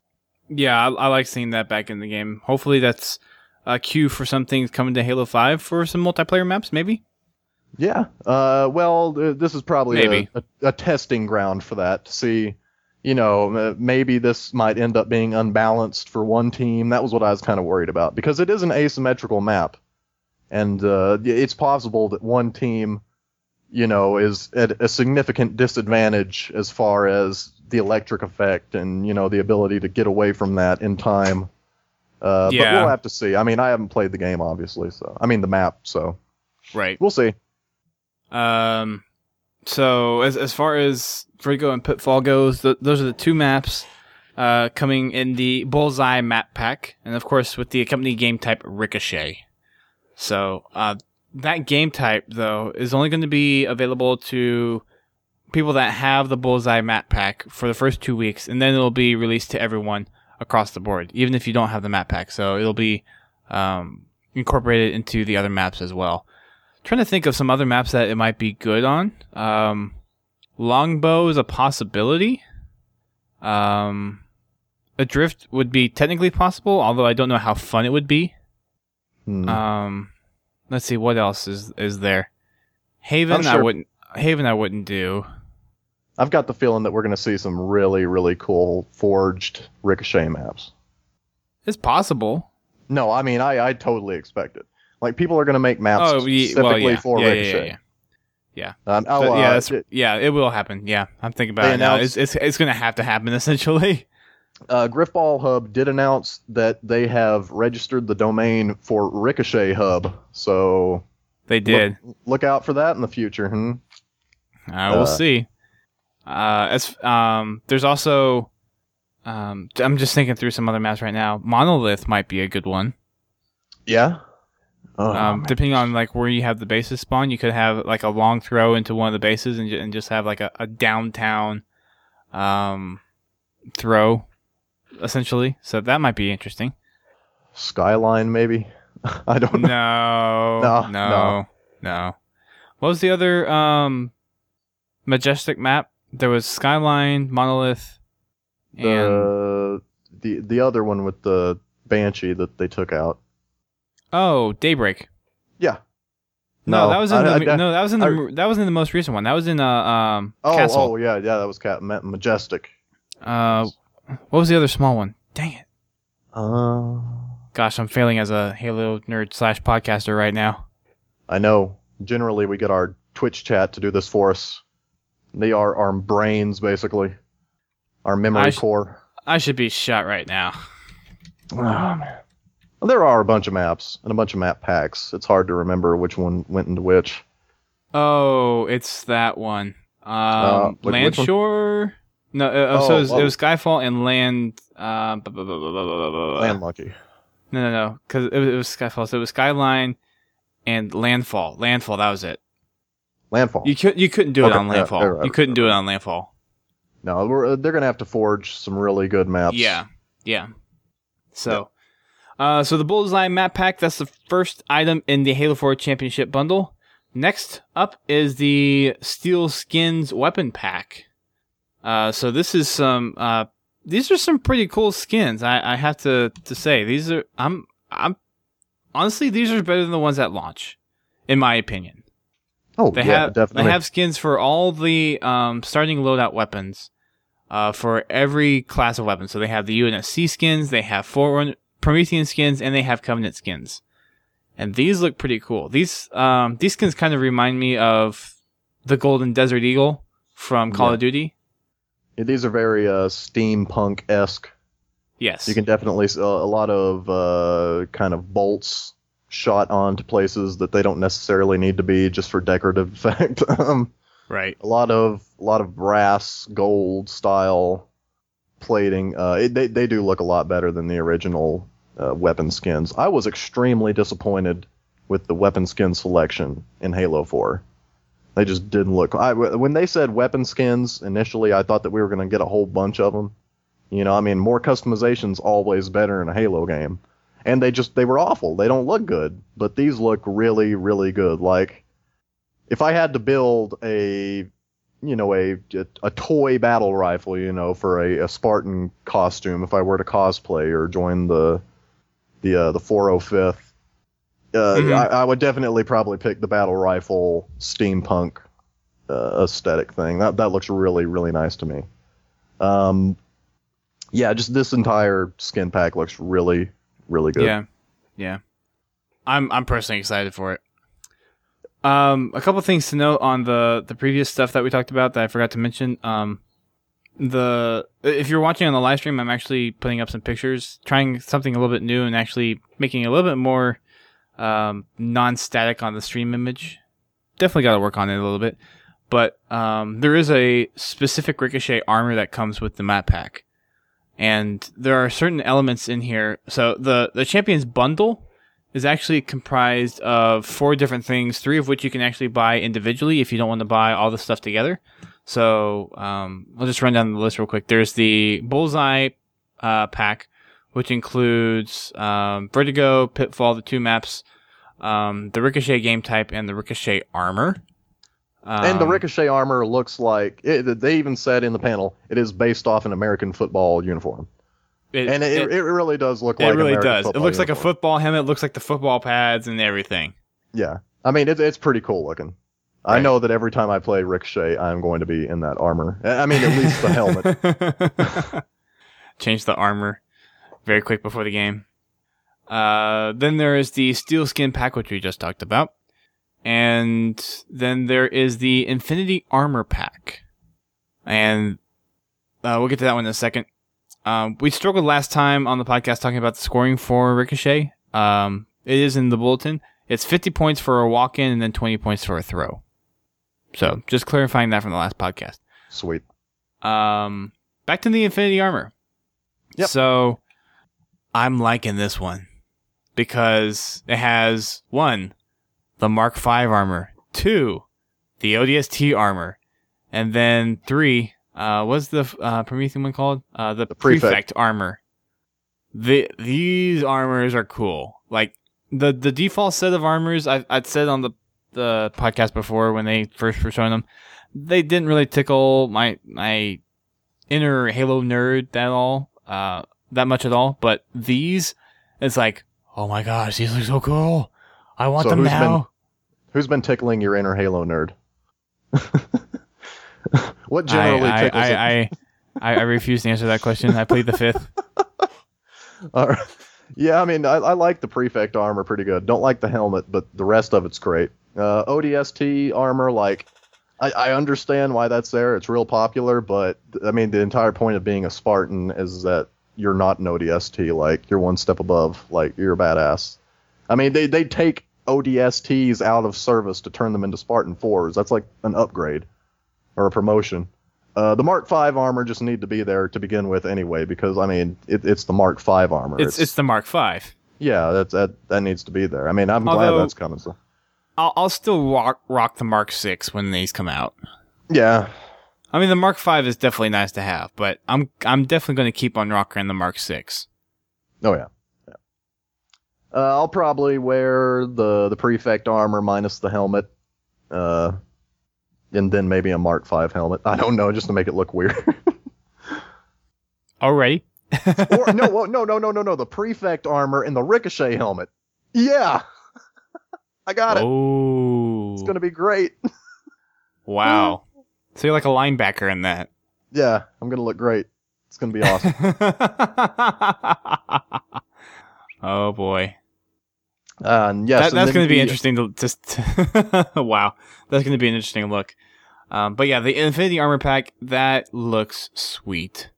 Yeah, I, I like seeing that back in the game. Hopefully that's a cue for some things coming to Halo five for some multiplayer maps, maybe? Yeah. Uh, well, uh, this is probably Maybe. a, a, a testing ground for that, to see, you know, uh, maybe this might end up being unbalanced for one team. That was what I was kind of worried about, because it is an asymmetrical map. And uh, it's possible that one team, you know, is at a significant disadvantage as far as the electric effect and, you know, the ability to get away from that in time. Uh, Yeah. But we'll have to see. I mean, I haven't played the game, obviously, so I mean the map, so Right. we'll see. Um, so as as far as Vertigo and Pitfall goes, th- those are the two maps uh, coming in the Bullseye map pack, and of course with the accompanying game type Ricochet. So uh, that game type, though, is only going to be available to people that have the Bullseye map pack for the first two weeks, and then it'll be released to everyone across the board, even if you don't have the map pack. So it'll be um, incorporated into the other maps as well. Trying to think of some other maps that it might be good on. Um, Longbow is a possibility. Um, Adrift would be technically possible, although I don't know how fun it would be. Hmm. Um, let's see, what else is is there? Haven, I'm I sure- wouldn't. Haven, I wouldn't do. I've got the feeling that we're going to see some really, really cool forged Ricochet maps. It's possible. No, I mean, I, I totally expect it. Like, people are going to make maps Oh, ye- specifically well, yeah, for yeah, yeah, Ricochet. yeah, yeah. Um, oh, But uh, yeah, that's, it- yeah, it will happen. Yeah, I'm thinking about They it now. announced- It's it's it's gonna have to happen essentially. uh, Griffball Hub did announce that they have registered the domain for Ricochet Hub, so They did. Look, look out for that in the future. Hmm? I will Uh, see. Uh, as um, there's also, um, I'm just thinking through some other maps right now. Monolith might be a good one. Yeah. Oh, Um, man. depending on like where you have the bases spawn, you could have like a long throw into one of the bases and, ju- and just have like a, a downtown, um, throw, essentially. So that might be interesting. Skyline, maybe. I don't know. No, No, no, no, no. no. What was the other um, Majestic map there was Skyline, Monolith, and The the the other one with the Banshee that they took out. oh, Daybreak. Yeah. No, that was in I- the I- no, that was in the I- that was in the most recent one. That was in uh um Oh, Castle. oh yeah, yeah, that was Cat Ma- Majestic. Uh, what was the other small one? Dang it! Uh, Gosh, I'm failing as a Halo nerd slash podcaster right now. I know. Generally, we get our Twitch chat to do this for us. They are our brains, basically. Our memory I sh- core. I should be shot right now. Oh, man. Well, there are a bunch of maps and a bunch of map packs. It's hard to remember which one went into which. Oh, it's that one. Um, Uh, which- which one? Landshore. No, uh, Oh, so it was, oh. it was Skyfall and Land. Um, bu- bu- bu- bu- bu- bu- bu- bu- Land Monkey. No, no, no, because it was, it was Skyfall. So it was Skyline and Landfall. Landfall. That was it. Landfall. You could you couldn't do it Okay, on yeah, Landfall. yeah, right, you couldn't right, do it on Landfall. No, we're, uh, they're going to have to forge some really good maps. Yeah, yeah. So, uh, so the Bullseye map pack. That's the first item in the Halo four Championship bundle. Next up is the Steel Skins weapon pack. Uh, so this is some. Uh, these are some pretty cool skins. I, I have to, to say these are. I'm I'm honestly these are better than the ones at launch, in my opinion. Oh, They yeah, have definitely. they have skins for all the um, starting loadout weapons, uh, for every class of weapons. So they have the U N S C skins, they have Forerunner, Promethean skins, and they have Covenant skins. And these look pretty cool. These um, these skins kind of remind me of the Golden Desert Eagle from Call Yeah. of Duty. Yeah, these are very uh, steampunk-esque. Yes. You can definitely see a a lot of uh, kind of bolts shot onto places that they don't necessarily need to be just for decorative effect. um, right. a lot of a lot of brass, gold style plating. Uh, it, they they do look a lot better than the original uh, weapon skins. I was extremely disappointed with the weapon skin selection in Halo four. They just didn't look. I, when they said weapon skins initially, I thought that we were going to get a whole bunch of them. You know, I mean, more customization's always better in a Halo game. And they just, they were awful. They don't look good. But these look really, really good. Like, if I had to build a, you know, a, a, a toy battle rifle, you know, for a, a Spartan costume, if I were to cosplay or join the, the, uh, the four oh fifth, uh, Mhm. I, I would definitely probably pick the battle rifle steampunk uh, aesthetic thing. That, that looks really, really nice to me. Um, yeah, just this entire skin pack looks really, really good. Yeah, yeah. I'm I'm personally excited for it. Um, a couple things to note on the the previous stuff that we talked about that I forgot to mention. Um, the if you're watching on the live stream, I'm actually putting up some pictures, trying something a little bit new, and actually making it a little bit more um, non-static on the stream image. Definitely got to work on it a little bit, but um, there is a specific Ricochet armor that comes with the map pack. And there are certain elements in here. So the, the Champions Bundle is actually comprised of four different things, three of which you can actually buy individually if you don't want to buy all the stuff together. So um, I'll just run down the list real quick. There's the Bullseye uh, pack, which includes um, Vertigo, Pitfall, the two maps, um, the Ricochet game type, and the Ricochet armor. And the Um, Ricochet armor looks like it, they even said in the panel it is based off an American football uniform, it- and it, it- it really does look It like really American does. It football looks like a uniform. football helmet. It looks like the football pads and everything. Yeah, I mean it's it's pretty cool looking. I Right. know that every time I play Ricochet, I'm going to be in that armor. I mean, at least the helmet. Change the armor very quick before the game. Uh, then there is the Steel Skin pack, which we just talked about. And then there is the Infinity Armor pack. And uh, we'll get to that one in a second. Um, we struggled last time on the podcast talking about the scoring for Ricochet. Um, it is in the bulletin. It's fifty points for a walk-in and then twenty points for a throw. So just clarifying that from the last podcast. Sweet. Um, back to the Infinity Armor. Yep. So I'm liking this one because it has one, the Mark five armor, two, the O D S T armor, and then three, uh, what's the uh, Promethean one called? Uh, the, The prefect. Prefect. armor. The these armors are cool. Like the the default set of armors, I I'd said on the the podcast before when they first were showing them, they didn't really tickle my my inner Halo nerd at all, uh, that much at all. But these, it's like, oh my gosh, these look so cool. I want So them who's now. been- Who's been tickling your inner Halo nerd? What generally I, tickles I, it? I, I, I refuse to answer that question. I played the fifth. All right. Yeah, I mean, I, I like the Prefect armor pretty good. Don't like the helmet, but the rest of it's great. Uh, O D S T armor, like, I, I understand why that's there. It's real popular, but, I mean, the entire point of being a Spartan is that you're not an O D S T. Like, you're one step above. Like, you're a badass. I mean, they, they take O D S Ts out of service to turn them into Spartan fours. That's like an upgrade or a promotion. Uh, the Mark five armor just need to be there to begin with anyway, because, I mean, it, it's the Mark five armor. It's it's the Mark five. Yeah, that's, that that needs to be there. I mean, I'm Although- glad that's coming. So. I'll I'll still rock rock the Mark six when these come out. Yeah, I mean, the Mark five is definitely nice to have, but I'm I'm definitely going to keep on rocking the Mark six. oh yeah. yeah. Uh, I'll probably wear the, the Prefect armor minus the helmet, uh, and then maybe a Mark five helmet. I don't know, just to make it look weird. Already? or no, well, no, no, no, no, no. The Prefect armor and the Ricochet helmet. Yeah, I got it. Oh, It's gonna be great. wow. So you're like a linebacker in that. Yeah, I'm gonna look great. It's gonna be awesome. Oh boy, Uh, and yes, that, and that's then going to be the- interesting to just. Wow, that's going to be an interesting look. Um, but yeah, the Infinity Armor pack, that looks sweet.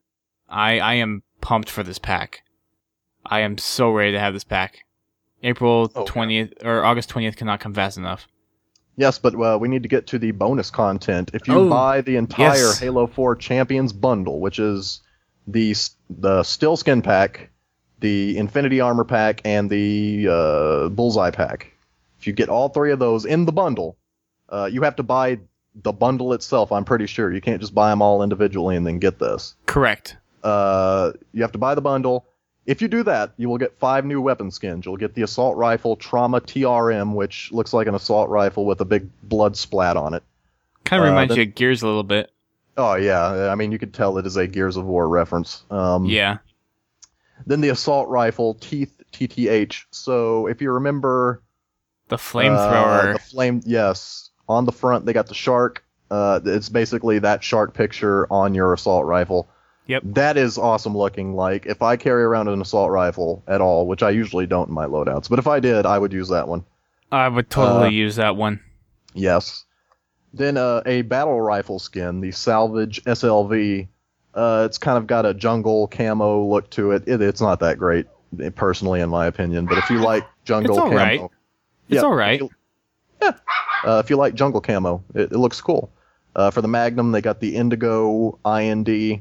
I I am pumped for this pack. I am so ready to have this pack. April Oh, yeah. twentieth or August twentieth cannot come fast enough. Yes, but uh, we need to get to the bonus content. If you Oh, buy the entire yes. Halo four Champions bundle, which is the s- the Still Skin pack, the Infinity Armor pack, and the uh, Bullseye pack, if you get all three of those in the bundle, uh, you have to buy the bundle itself. I'm pretty sure you can't just buy them all individually and then get this. Correct. Uh, you have to buy the bundle. If you do that, you will get five new weapon skins. You'll get the Assault Rifle Trauma T R M, which looks like an assault rifle with a big blood splat on it. Kind of Uh, reminds the- you of Gears a little bit. Oh, yeah. I mean, you could tell it is a Gears of War reference. Um, Yeah. Then the Assault Rifle Teeth T T H. So if you remember... The uh, flamethrower. the flame, yes. On the front, they got the shark. Uh, it's basically that shark picture on your assault rifle. Yep. That is awesome looking. Like, if I carry around an assault rifle at all, which I usually don't in my loadouts, but if I did, I would use that one. I would totally uh, use that one. Yes. Then uh, a battle rifle skin, the Salvage S L V. Uh, it's kind of got a jungle camo look to it. it. It's not that great, personally, in my opinion. But if you like jungle It's all camo, right. It's yeah, all right. If you, yeah. Uh, if you like jungle camo, it, it looks cool. Uh, for the Magnum, they got the Indigo I N D.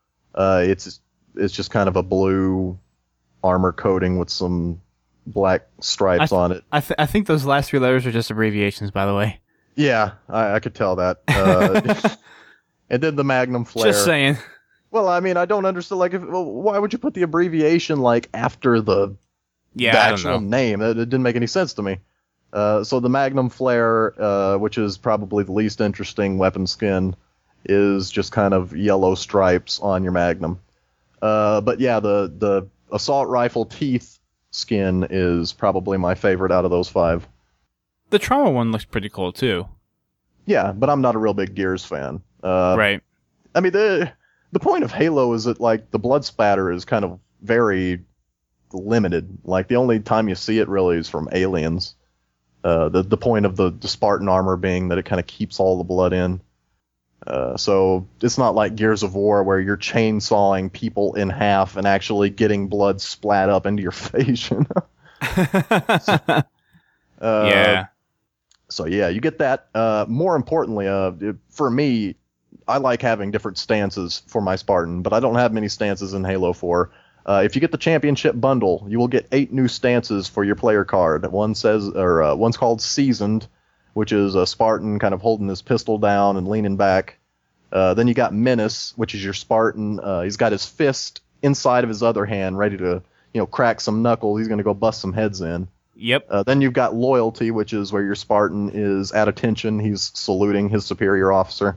Uh, it's it's just kind of a blue armor coating with some black stripes I- on it. I th- I think those last three letters are just abbreviations, by the way. Yeah, I, I could tell that. Uh, and then the Magnum flare. Just saying. Well, I mean, I don't understand. Like, if, well, why would you put the abbreviation like after the, Yeah, the I don't actual know. name? It, it didn't make any sense to me. Uh, so the Magnum flare, uh, which is probably the least interesting weapon skin, is just kind of yellow stripes on your Magnum. Uh, but yeah, the the assault rifle teeth skin is probably my favorite out of those five. The trauma one looks pretty cool too. Yeah, but I'm not a real big Gears fan. Uh, Right. I mean, the the point of Halo is that like the blood spatter is kind of very limited. Like the only time you see it really is from aliens. Uh, the the point of the, the Spartan armor being that it kind of keeps all the blood in. Uh, so it's not like Gears of War where you're chainsawing people in half and actually getting blood splat up into your face. You know? uh, yeah. So yeah, you get that. Uh, more importantly, uh, it- for me, I like having different stances for my Spartan, but I don't have many stances in Halo four. Uh, if you get the championship bundle, you will get eight new stances for your player card. One says, or uh, one's called Seasoned, which is a Spartan kind of holding his pistol down and leaning back. Uh, then you got Menace, which is your Spartan. Uh, he's got his fist inside of his other hand, ready to, you know, crack some knuckles. He's going to go bust some heads in. Yep. Uh, then you've got loyalty, which is where your Spartan is at attention. He's saluting his superior officer.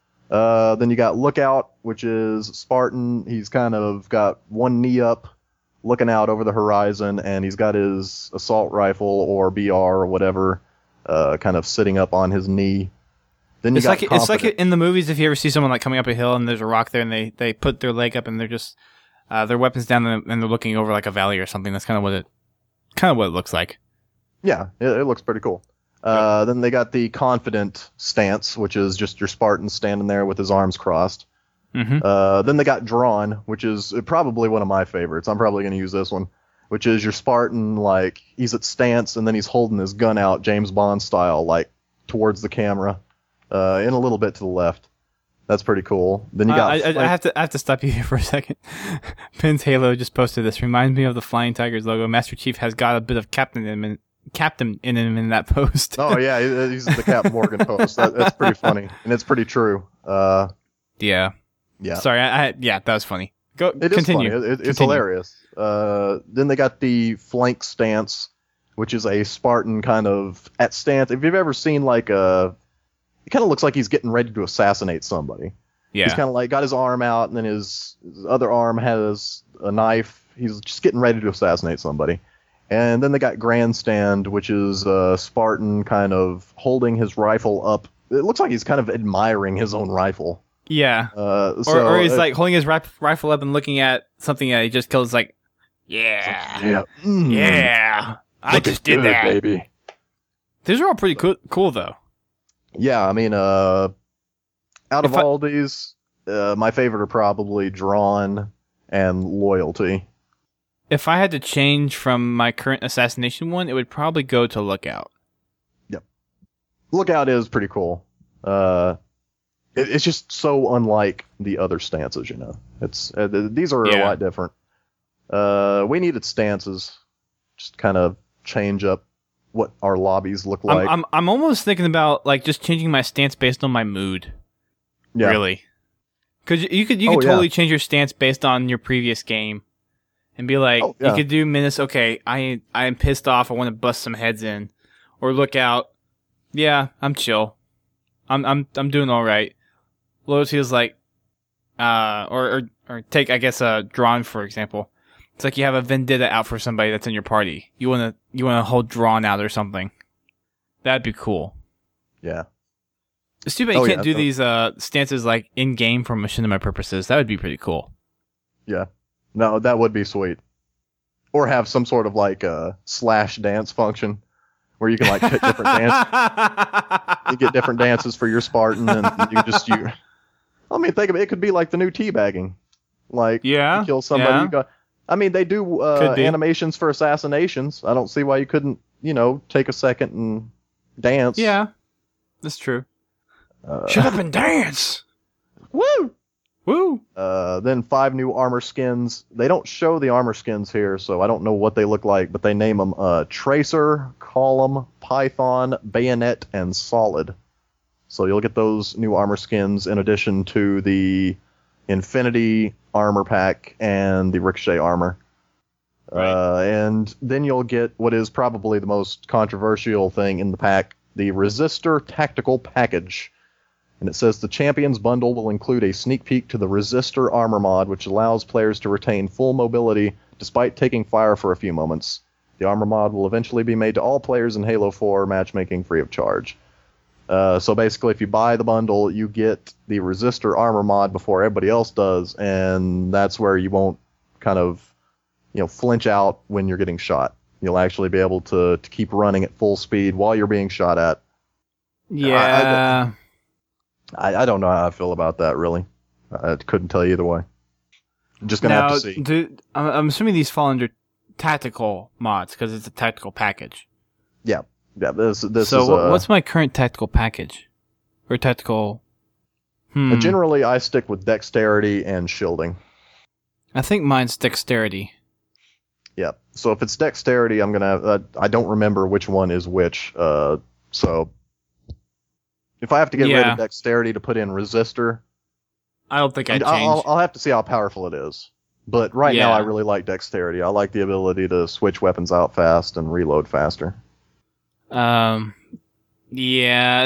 Uh, then you got lookout, which is Spartan. He's kind of got one knee up, looking out over the horizon, and he's got his assault rifle or B R or whatever, uh, kind of sitting up on his knee. Then you it's got like confident. it's like in the movies if you ever see someone like coming up a hill and there's a rock there and they, they put their leg up and they're just uh, their weapons down and they're looking over like a valley or something. That's kind of what it kind of what it looks like. Yeah, it, it looks pretty cool. Uh, yeah. Then they got the confident stance, which is just your Spartan standing there with his arms crossed. Mm-hmm. Uh, then they got drawn, which is probably one of my favorites. I'm probably going to use this one, which is your Spartan, like, he's at stance, and then he's holding his gun out, James Bond style, like, towards the camera, uh, and a little bit to the left. That's pretty cool. Then you got... Uh, I, I, I have to I have to stop you here for a second. Pins Halo just posted this. Reminds me of the Flying Tigers logo. Master Chief has got a bit of captain in him, captain in him in that post. Oh, yeah, he's the Cap Morgan post. That, that's pretty funny, and it's pretty true. Uh, yeah. Yeah. Sorry, I, I yeah, that was funny. Go it continue. Is funny. It, it's continue. hilarious. Uh, then they got the flank stance, which is a Spartan kind of at stance. If you've ever seen like a, it kind of looks like he's getting ready to assassinate somebody. Yeah. He's kind of like got his arm out, and then his, his other arm has a knife. He's just getting ready to assassinate somebody. And then they got grandstand, which is a Spartan kind of holding his rifle up. It looks like he's kind of admiring his own rifle. Yeah. Uh, so, or, or he's uh, like holding his rif- rifle up and looking at something that he just killed. It's like, yeah, yeah, mm, yeah, I just did good, that, baby. These are all pretty cool, cool though. Yeah, I mean, uh, out of If I- all these, uh, my favorite are probably Drawn and Loyalty. If I had to change from my current assassination one, it would probably go to Lookout. Yep. Lookout is pretty cool. Uh, it, it's just so unlike the other stances, you know. It's uh, th- these are Yeah. a lot different. Uh, we needed stances, just kind of change up what our lobbies look like. I'm, I'm I'm almost thinking about like just changing my stance based on my mood. yeah. Really, because you could you Oh, could yeah. totally change your stance based on your previous game, and be like Oh, yeah. you could do Menace. Okay, I I am pissed off. I want to bust some heads in, or Lookout. Yeah, I'm chill. I'm I'm I'm doing all right. Loyalty is like, uh, or or or take I guess uh Drawn for example. It's like you have a vendetta out for somebody that's in your party. You wanna you wanna hold Drawn out or something. That'd be cool. Yeah. It's too bad you Oh, can't yeah, do so- these uh stances like in game for machinima purposes. That would be pretty cool. Yeah. No, that would be sweet. Or have some sort of like uh, slash dance function where you can like pick different dance. You get different dances for your Spartan, and you just you. I mean, think of it. It could be like the new teabagging. Like Yeah, you kill somebody. yeah. You go, I mean, they do uh, Could be. animations for assassinations. I don't see why you couldn't, you know, take a second and dance. Yeah, that's true. Uh, Shut up and dance. Woo! Woo! Uh, then five new armor skins. They don't show the armor skins here, so I don't know what they look like, but they name them uh, Tracer, Column, Python, Bayonet, and Solid. So you'll get those new armor skins in addition to the Infinity armor pack and the Ricochet armor. Right. Uh, and then you'll get what is probably the most controversial thing in the pack, the Resistor Tactical Package. And it says the Champions Bundle will include a sneak peek to the Resistor Armor mod, which allows players to retain full mobility despite taking fire for a few moments. The Armor mod will eventually be made to all players in Halo four matchmaking free of charge. Uh, so basically, if you buy the bundle, you get the Resistor Armor mod before everybody else does, and that's where you won't kind of, you know, flinch out when you're getting shot. You'll actually be able to, to keep running at full speed while you're being shot at. Yeah. I, I don't know how I feel about that, really. I couldn't tell you either way. I'm just going to now, have to see. do, I'm, I'm assuming these fall under tactical mods because it's a tactical package. Yeah, yeah. This this so is wh- uh, what's my current tactical package or tactical? Hmm. generally I stick with dexterity and shielding. I think mine's dexterity. Yeah. So if it's dexterity, I'm gonna. Uh, I don't remember which one is which. Uh, so if I have to get rid Yeah. of dexterity to put in resistor, I don't think I'd I'll, change. I'll, I'll have to see how powerful it is. But right Yeah. now, I really like dexterity. I like the ability to switch weapons out fast and reload faster. Um, yeah,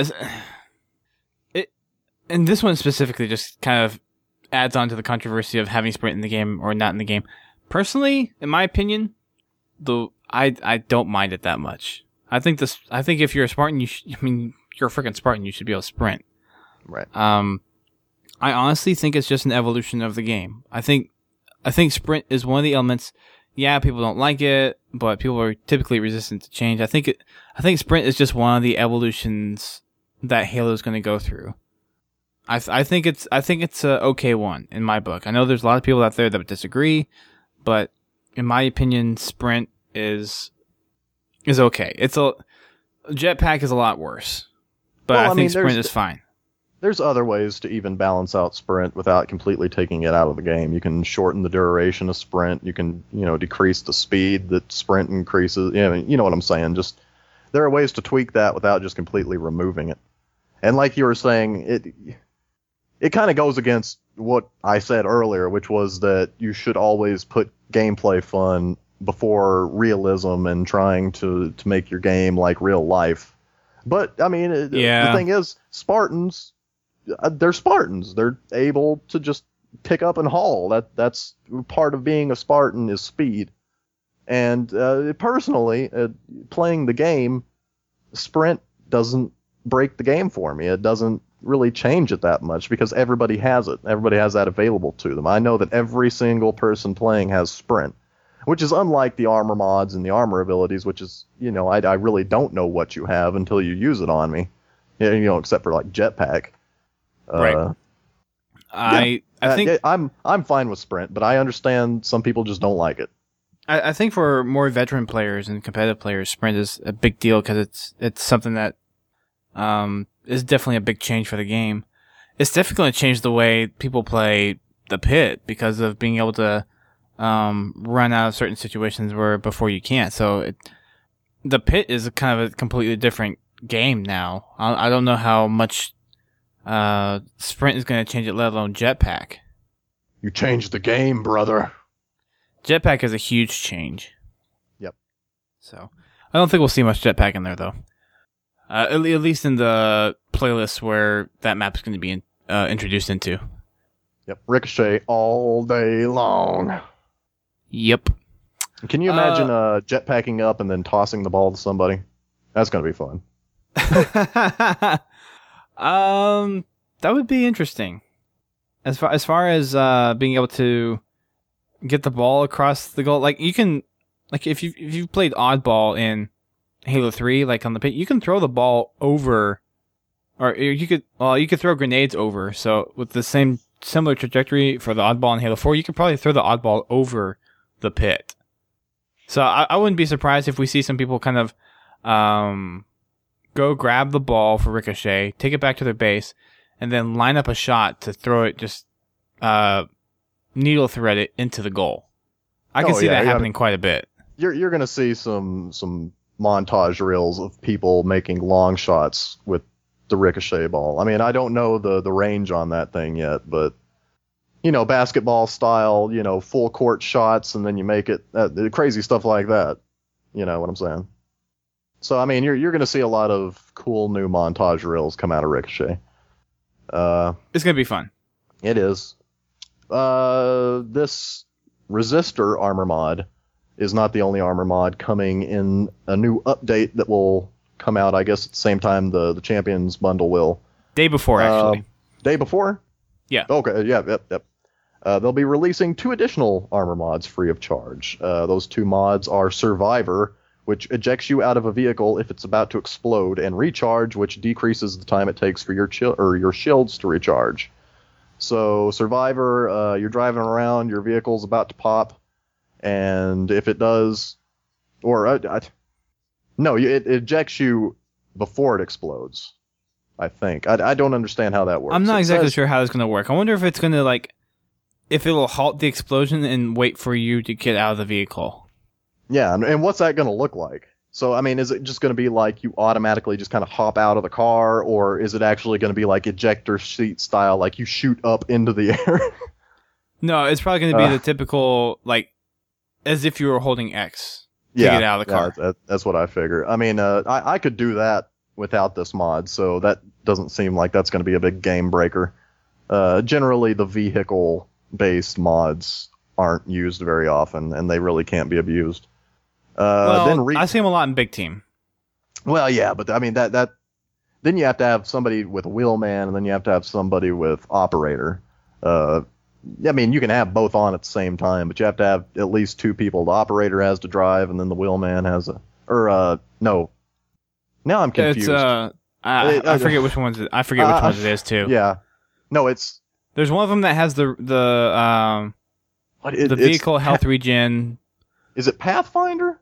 it and this one specifically just kind of adds on to the controversy of having sprint in the game or not in the game. Personally, in my opinion, the I I don't mind it that much. I think this. I think if you're a Spartan, you sh- I mean, you're a freaking Spartan. You should be able to sprint. Right. Um, I honestly think it's just an evolution of the game. I think. I think sprint is one of the elements. Yeah, people don't like it, but people are typically resistant to change. I think it. I think sprint is just one of the evolutions that Halo is going to go through. I th- I think it's I think it's a okay one in my book. I know there's a lot of people out there that would disagree, but in my opinion, sprint is is okay. It's a jetpack is a lot worse, but Well, I, I think mean, sprint there's- is fine. There's other ways to even balance out sprint without completely taking it out of the game. You can shorten the duration of sprint. You can, you know, decrease the speed that sprint increases. You know, you know what I'm saying. Just there are ways to tweak that without just completely removing it. And like you were saying, it it kind of goes against what I said earlier, which was that you should always put gameplay fun before realism and trying to to make your game like real life. But I mean, it- Yeah. the thing is, Spartans. Uh, they're Spartans. They're able to just pick up and haul. That that's part of being a Spartan is speed. And uh, personally, uh, playing the game, sprint doesn't break the game for me. It doesn't really change it that much because everybody has it. Everybody has that available to them. I know that every single person playing has sprint, which is unlike the armor mods and the armor abilities, which is, you know, I, I really don't know what you have until you use it on me. You know, except for like jetpack. Right. Uh, I I uh, think yeah, I'm I'm fine with sprint, but I understand some people just don't like it. I, I think for more veteran players and competitive players, sprint is a big deal because it's it's something that um is definitely a big change for the game. It's definitely going to change the way people play the pit because of being able to um run out of certain situations where before you can't. So it, the pit is a kind of a completely different game now. I, I don't know how much uh sprint is going to change it, let alone jetpack. You changed the game, brother. Jetpack is a huge change. Yep. So I don't think we'll see much jetpack in there though. Uh, at, le- at least in the playlist where that map is going to be in, uh, introduced into. Yep. Ricochet all day long. Yep. Can you imagine uh, jetpacking up and then tossing the ball to somebody? That's gonna be fun. um, that would be interesting. As far as far as uh being able to get the ball across the goal, like you can, like if you if you've played oddball in Halo three, like on the pit, you can throw the ball over, or you could well you could throw grenades over. So with the same similar trajectory for the oddball in Halo four, you could probably throw the oddball over the pit. So I, I wouldn't be surprised if we see some people kind of um go grab the ball for Ricochet, take it back to their base, and then line up a shot to throw it just uh, needle thread it into the goal. I can Oh, see yeah, that yeah. happening quite a bit. You're you're gonna see some some montage reels of people making long shots with the Ricochet ball. I mean, I don't know the the range on that thing yet, but you know, basketball style, you know, full court shots, and then you make it uh, crazy stuff like that. You know what I'm saying? So I mean, you're you're gonna see a lot of cool new montage reels come out of Ricochet. Uh, It's going to be fun. it is. Uh, this resistor armor mod is not the only armor mod coming in a new update that will come out, I guess, at the same time the, the Champions bundle will. Day before, actually. Um, day before? Yeah. Okay, yeah, yep, yep. Uh, they'll be releasing two additional armor mods free of charge. Uh, those two mods are Survivor, which ejects you out of a vehicle if it's about to explode, and Recharge, which decreases the time it takes for your chi- or your shields to recharge. So Survivor, uh, you're driving around, your vehicle's about to pop, and if it does, or uh, I, no, it, it ejects you before it explodes. I think. I, I don't understand how that works. I'm not It exactly says- sure how it's going to work. I wonder if it's going to, like, if it will halt the explosion and wait for you to get out of the vehicle. Yeah, and, and what's that going to look like? So, I mean, is it just going to be like you automatically just kind of hop out of the car, or is it actually going to be like ejector seat style, like you shoot up into the air? No, it's probably going to be Uh. the typical, like, as if you were holding X to Yeah, get out of the car. yeah, that, that's what I figure. I mean, uh, I, I could do that without this mod, so that doesn't seem like that's going to be a big game breaker. Uh, generally, the vehicle-based mods aren't used very often, and they really can't be abused. Uh, well, then re- I see them a lot in Big Team. Well, yeah, but I mean that that then you have to have somebody with wheelman, and then you have to have somebody with operator. Uh, I mean, you can have both on at the same time, but you have to have at least two people. The operator has to drive, and then the wheelman has a. Or uh, no. Now I'm confused. It's uh, I, It- I forget which ones. It, I forget which Uh, ones it is too. Yeah. No, it's There's one of them that has the the um what it, the it's- vehicle health regen. Is it Pathfinder?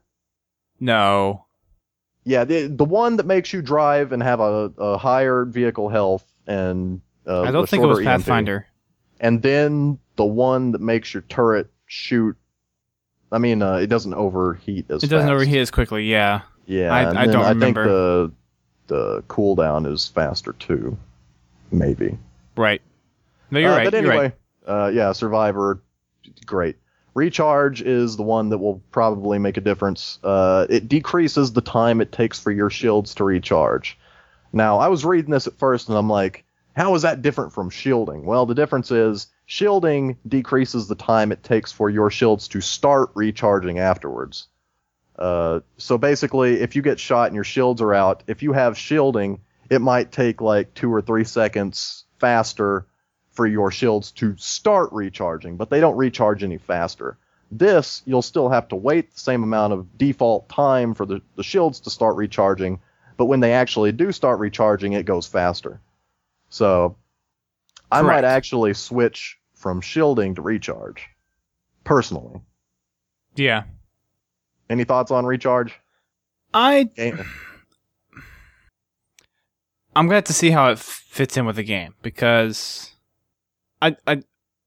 No, Yeah, the the one that makes you drive and have a, a higher vehicle health and. Uh, I don't a think it was shorter E M P. Pathfinder. And then the one that makes your turret shoot. I mean, uh, it doesn't overheat as It doesn't fast. overheat as quickly. Yeah, Yeah, I- and I then don't I remember. think the the cooldown is faster too, maybe. right. No, you're Uh, right. But You're anyway, right. uh, yeah, Survivor, great. Recharge is the one that will probably make a difference. Uh, it decreases the time it takes for your shields to recharge. Now, I was reading this at first, and I'm like, how is that different from shielding? Well, the difference is shielding decreases the time it takes for your shields to start recharging afterwards. Uh, so basically, if you get shot and your shields are out, if you have shielding, it might take like two or three seconds faster for your shields to start recharging, but they don't recharge any faster. This, you'll still have to wait the same amount of default time for the, the shields to start recharging, but when they actually do start recharging, it goes faster. So, I Correct. might actually switch from shielding to recharge, personally. Yeah, Any thoughts on recharge? I Game- I'm gonna have to see how it fits in with the game because I I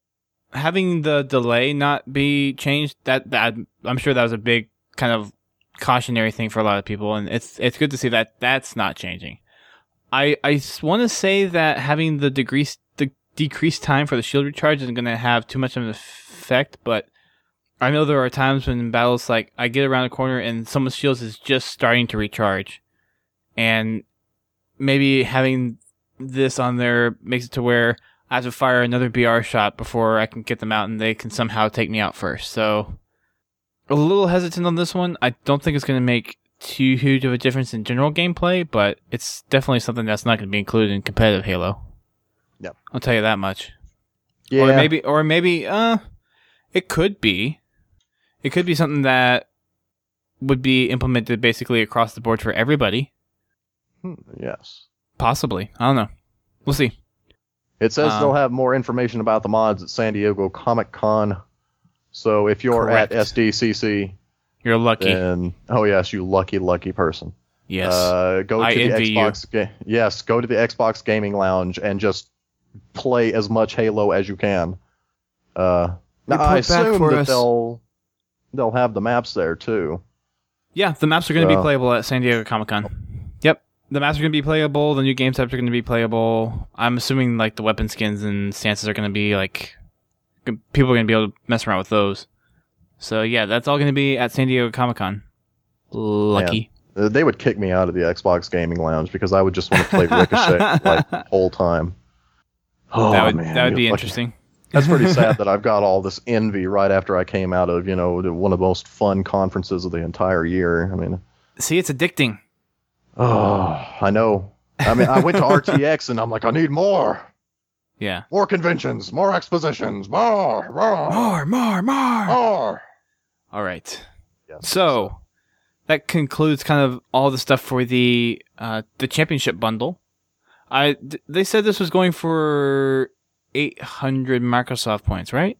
having the delay not be changed that that I'm sure that was a big kind of cautionary thing for a lot of people, and it's it's good to see that that's not changing. I I want to say that having the decrease the decreased time for the shield recharge isn't going to have too much of an effect, but I know there are times when in battles like I get around a corner and someone's shields is just starting to recharge, and maybe having this on there makes it to where I have to fire another B R shot before I can get them out, and they can somehow take me out first. So a little hesitant on this one. I don't think it's going to make too huge of a difference in general gameplay, but it's definitely something that's not going to be included in competitive Halo. Yep. I'll tell you that much. Yeah. Or maybe, or maybe, uh, it could be. It could be something that would be implemented basically across the board for everybody. Hmm, yes. Possibly. I don't know. We'll see. It says Um, they'll have more information about the mods at San Diego Comic Con. So if you're Correct. at S D C C, You're lucky. then oh yes, you lucky lucky person. Yes. Uh, go I to the envy you. Xbox. Ga- yes, go to the Xbox Gaming Lounge and just play as much Halo as you can. Uh, now I Report back assume for that us. they'll they'll have the maps there too. Yeah, the maps are going to So- be playable at San Diego Comic Con. Yep, the maps are going to be playable. The new game types are going to be playable. I'm assuming like the weapon skins and stances are going to be like g- people are going to be able to mess around with those. So yeah, that's all going to be at San Diego Comic Con. Lucky. Uh, They would kick me out of the Xbox Gaming Lounge because I would just want to play Ricochet like the whole time. Oh that would man, that would be you're lucky. interesting. That's pretty sad that I've got all this envy right after I came out of, you know, the- one of the most fun conferences of the entire year. I mean, See, it's addicting. oh, I know. I mean, I went to R T X and I'm like, I need more. Yeah. More conventions, more expositions, more, more, More, more, more. more. All right. Yes, So that concludes kind of all the stuff for the uh, the championship bundle. I th- they said this was going for eight hundred Microsoft points, right?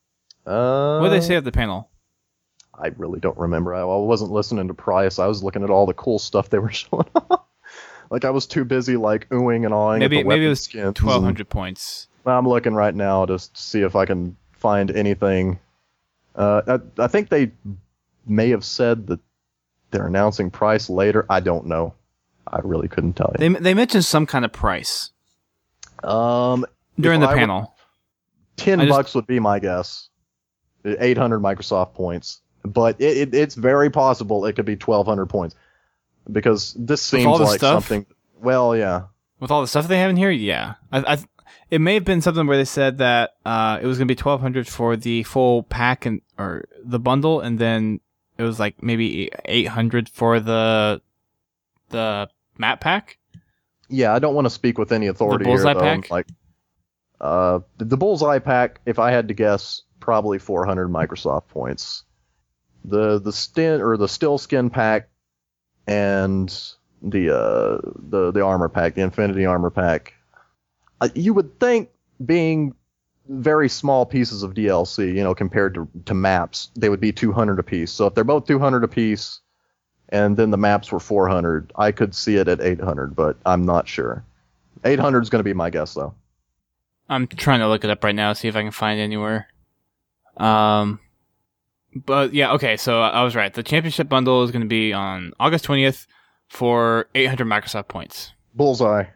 Uh, What did they say at the panel? I really don't remember. I, I wasn't listening to price. I was looking at all the cool stuff they were showing off. Like I was too busy like oohing and awing Maybe at the maybe it weapon was skins. twelve hundred points. I'm looking right now to s- see if I can find anything. Uh, I, I think they may have said that they're announcing price later. I don't know. I really couldn't tell you. They they mentioned some kind of price um, during if the I were- panel. ten I just- bucks would be my guess. eight hundred Microsoft points. But it, it, it's very possible it could be twelve hundred points. Because this seems all the like stuff? something... Well, yeah. With all the stuff they have in here, yeah. I, I, it may have been something where they said that uh, it was going to be twelve hundred for the full pack and or the bundle, and then it was like maybe eight hundred for the the map pack. Yeah, I don't want to speak with any authority The Bullseye here, though. pack? Like, uh, the, the Bullseye pack, if I had to guess, probably four hundred Microsoft points. The the stin or the still skin pack and the uh the the armor pack, the Infinity armor pack. Uh, you would think, being very small pieces of D L C, you know, compared to to maps, they would be two hundred apiece. So if they're both two hundred apiece, and then the maps were four hundred, I could see it at eight hundred, but I'm not sure. eight hundred is going to be my guess, though. I'm trying to look it up right now, see if I can find it anywhere. Um, but yeah, okay, so I was right. The championship bundle is going to be on August twentieth for eight hundred Microsoft points. Bullseye.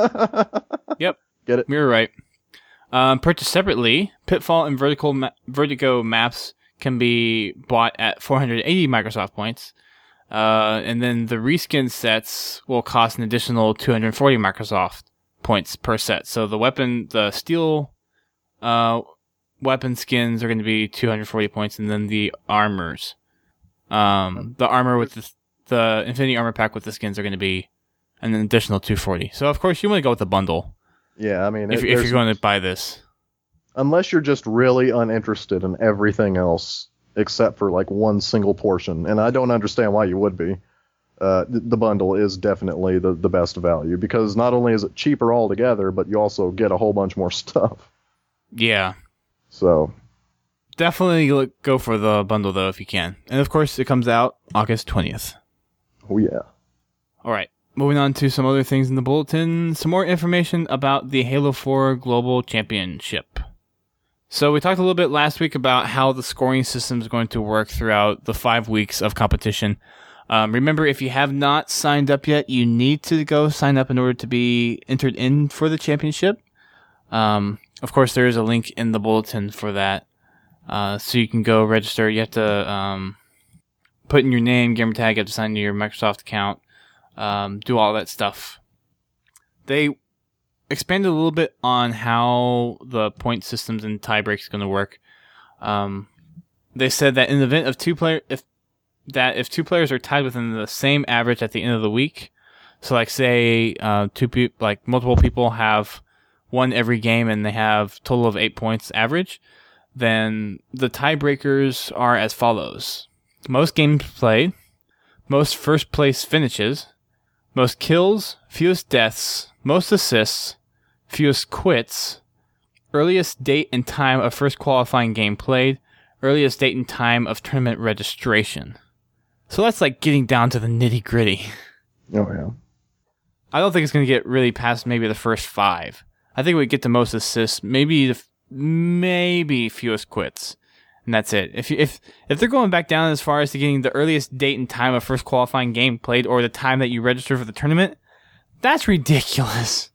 Yep. Get it? We were right. Um, purchased separately, Pitfall and Vertical ma- Vertigo maps can be bought at four hundred eighty Microsoft points. Uh, and then the reskin sets will cost an additional two hundred forty Microsoft points per set. So the weapon, the steel uh, weapon skins are going to be two hundred forty points, and then the armors. Um, the armor with the, the Infinity Armor pack with the skins are going to be an additional two hundred forty. So, of course, you want to go with the bundle. Yeah, I mean, If, it, if you're going to buy this. unless you're just really uninterested in everything else except for like one single portion, and I don't understand why you would be. Uh, the, the bundle is definitely the, the best value, because not only is it cheaper altogether, but you also get a whole bunch more stuff. Yeah. So, Definitely look, go for the bundle, though, if you can. And, of course, it comes out August twentieth. oh yeah. All right. Moving on to some other things in the bulletin. Some more information about the Halo four Global Championship. So we talked a little bit last week about how the scoring system is going to work throughout the five weeks of competition. Um, remember, if you have not signed up yet, you need to go sign up in order to be entered in for the championship. Um, of course, there is a link in the bulletin for that. Uh, so you can go register. You have to um, put in your name, gamer tag, you have to sign into your Microsoft account. Um, do all that stuff. They expanded a little bit on how the point systems and tiebreaks is going to work. Um, they said that in the event of two player, if that if two players are tied within the same average at the end of the week, so like say uh, two pe- like multiple people have won every game and they have total of eight points average, then the tiebreakers are as follows: most games played, most first place finishes, most kills, fewest deaths, most assists, fewest quits, earliest date and time of first qualifying game played, earliest date and time of tournament registration. So that's like getting down to the nitty gritty. Oh yeah. I don't think it's going to get really past maybe the first five. I think we get the most assists, maybe the, maybe fewest quits. And that's it. If you, if if they're going back down as far as to getting the earliest date and time of first qualifying game played, or the time that you register for the tournament, that's ridiculous.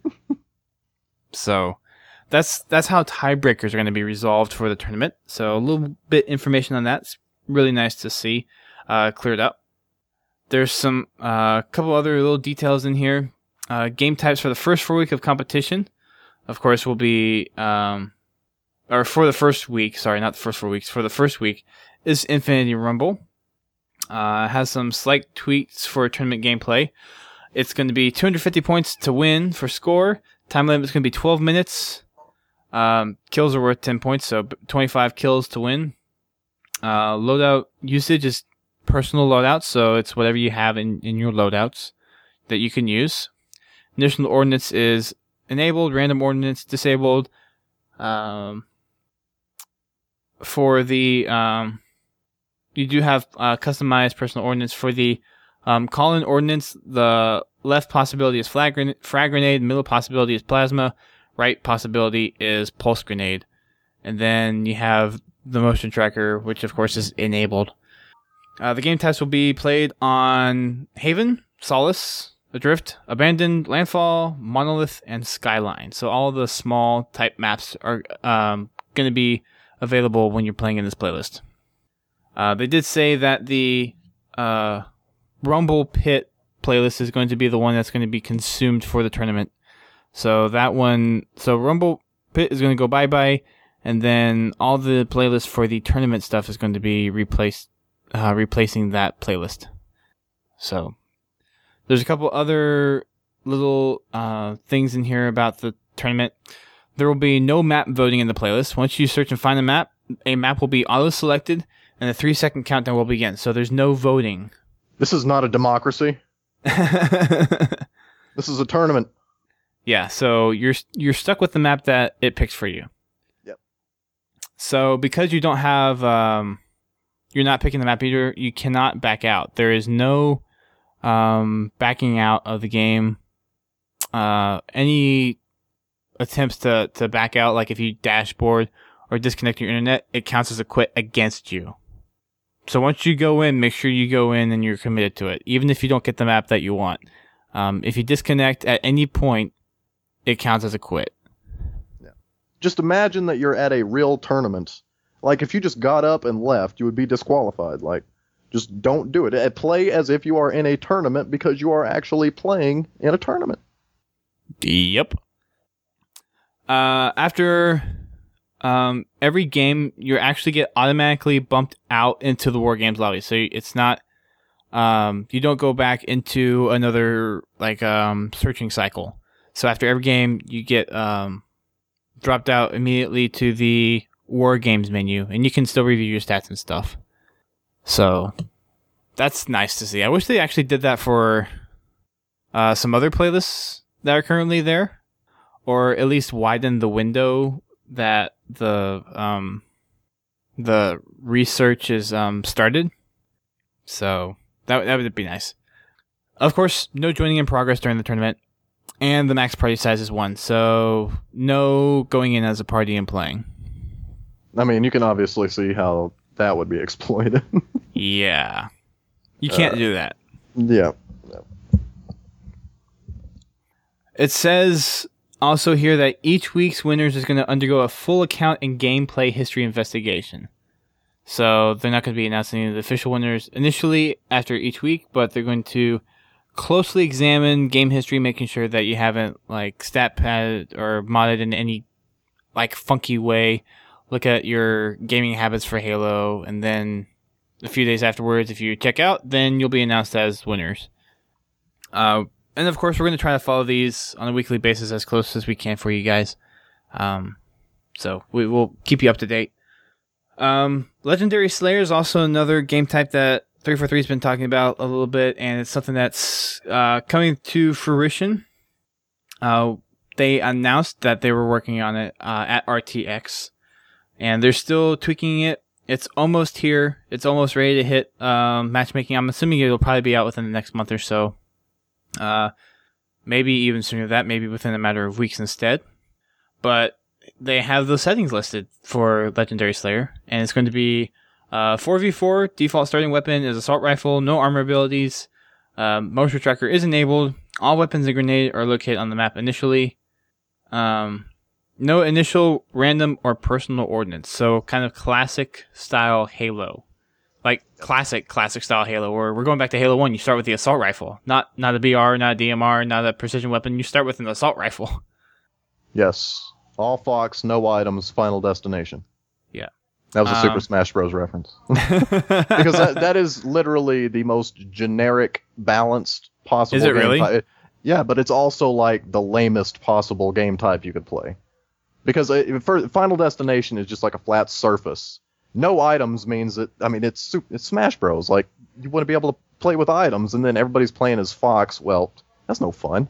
So that's that's how tiebreakers are going to be resolved for the tournament. So a little bit information on that's really nice to see uh, cleared up. There's some a uh, couple other little details in here. Uh, game types for the first four week of competition, of course, will be. Um, Or for the first week, sorry, not the first four weeks. For the first week is Infinity Rumble. Uh, has some slight tweaks for tournament gameplay. It's going to be two hundred fifty points to win for score. Time limit is going to be twelve minutes. Um, kills are worth ten points, so twenty-five kills to win. Uh, loadout usage is personal loadouts, so it's whatever you have in, in your loadouts that you can use. Initial ordnance is enabled, random ordnance disabled. Um, For the, um, you do have uh, customized personal ordnance. For the um, call-in ordnance, the left possibility is flag grenade, frag grenade, middle possibility is plasma, right possibility is pulse grenade. And then you have the motion tracker, which of course is enabled. Uh, the game types will be played on Haven, Solace, Adrift, Abandoned, Landfall, Monolith, and Skyline. So all the small type maps are um, going to be available when you're playing in this playlist. Uh, they did say that the uh, Rumble Pit playlist is going to be the one that's going to be consumed for the tournament. So that one, so Rumble Pit is going to go bye-bye, and then all the playlists for the tournament stuff is going to be replaced, uh, replacing that playlist. So there's a couple other little uh, things in here about the tournament. There will be no map voting in the playlist. Once you search and find a map, a map will be auto-selected, and a three-second countdown will begin. So there's no voting. This is not a democracy. This is a tournament. Yeah, so you're you're stuck with the map that it picks for you. Yep. So because you don't have, um, you're not picking the map either, you cannot back out. There is no um, backing out of the game. Uh, any attempts to, to back out, like if you dashboard or disconnect your internet, it counts as a quit against you. So once you go in, make sure you go in and you're committed to it, even if you don't get the map that you want. Um, if you disconnect at any point, it counts as a quit. Yeah. Just imagine that you're at a real tournament. Like, if you just got up and left, you would be disqualified. Like, just don't do it. Play as if you are in a tournament because you are actually playing in a tournament. Yep. Uh, after um, every game, you actually get automatically bumped out into the War Games lobby. So it's not... Um, you don't go back into another, like, um, searching cycle. So after every game, you get um, dropped out immediately to the War Games menu, and you can still review your stats and stuff. So that's nice to see. I wish they actually did that for uh, some other playlists that are currently there, or at least widen the window that the um, the research is um, started. So that that would be nice. Of course, no joining in progress during the tournament. And the max party size is one, so no going in as a party and playing. I mean, you can obviously see how that would be exploited. Yeah. You can't uh, do that. Yeah. yeah. It says also here that each week's winners is going to undergo a full account and gameplay history investigation. So they're not going to be announcing the official winners initially after each week, but they're going to closely examine game history, making sure that you haven't like stat padded or modded in any like funky way. Look at your gaming habits for Halo, and then a few days afterwards, if you check out, then you'll be announced as winners. Uh, and of course, we're going to try to follow these on a weekly basis as close as we can for you guys. Um, so we will keep you up to date. Um, Legendary Slayer is also another game type that three forty-three has been talking about a little bit, and it's something that's uh, coming to fruition. Uh, they announced that they were working on it uh, at R T X, and they're still tweaking it. It's almost here. It's almost ready to hit um, matchmaking. I'm assuming it'll probably be out within the next month or so. Uh, maybe even sooner than that, maybe within a matter of weeks instead. But they have the settings listed for Legendary Slayer, and it's going to be Uh, four v four, default starting weapon is assault rifle, no armor abilities. Um, motion tracker is enabled. All weapons and grenades are located on the map initially. Um, no initial random or personal ordnance. So kind of classic style Halo. Like classic, classic style Halo, where we're going back to Halo one. You start with the assault rifle. Not, not a B R, not a D M R, not a precision weapon. You start with an assault rifle. Yes. All Fox, no items, final destination. Yeah. That was a Um, Super Smash Bros. Reference. Because that, that is literally the most generic, balanced possible Is it game really? type. Yeah, but it's also like the lamest possible game type you could play. Because uh, for, Final Destination is just like a flat surface. No items means that, I mean, it's, super, it's Smash Bros. Like, you want to be able to play with items, and then everybody's playing as Fox. Well, that's no fun.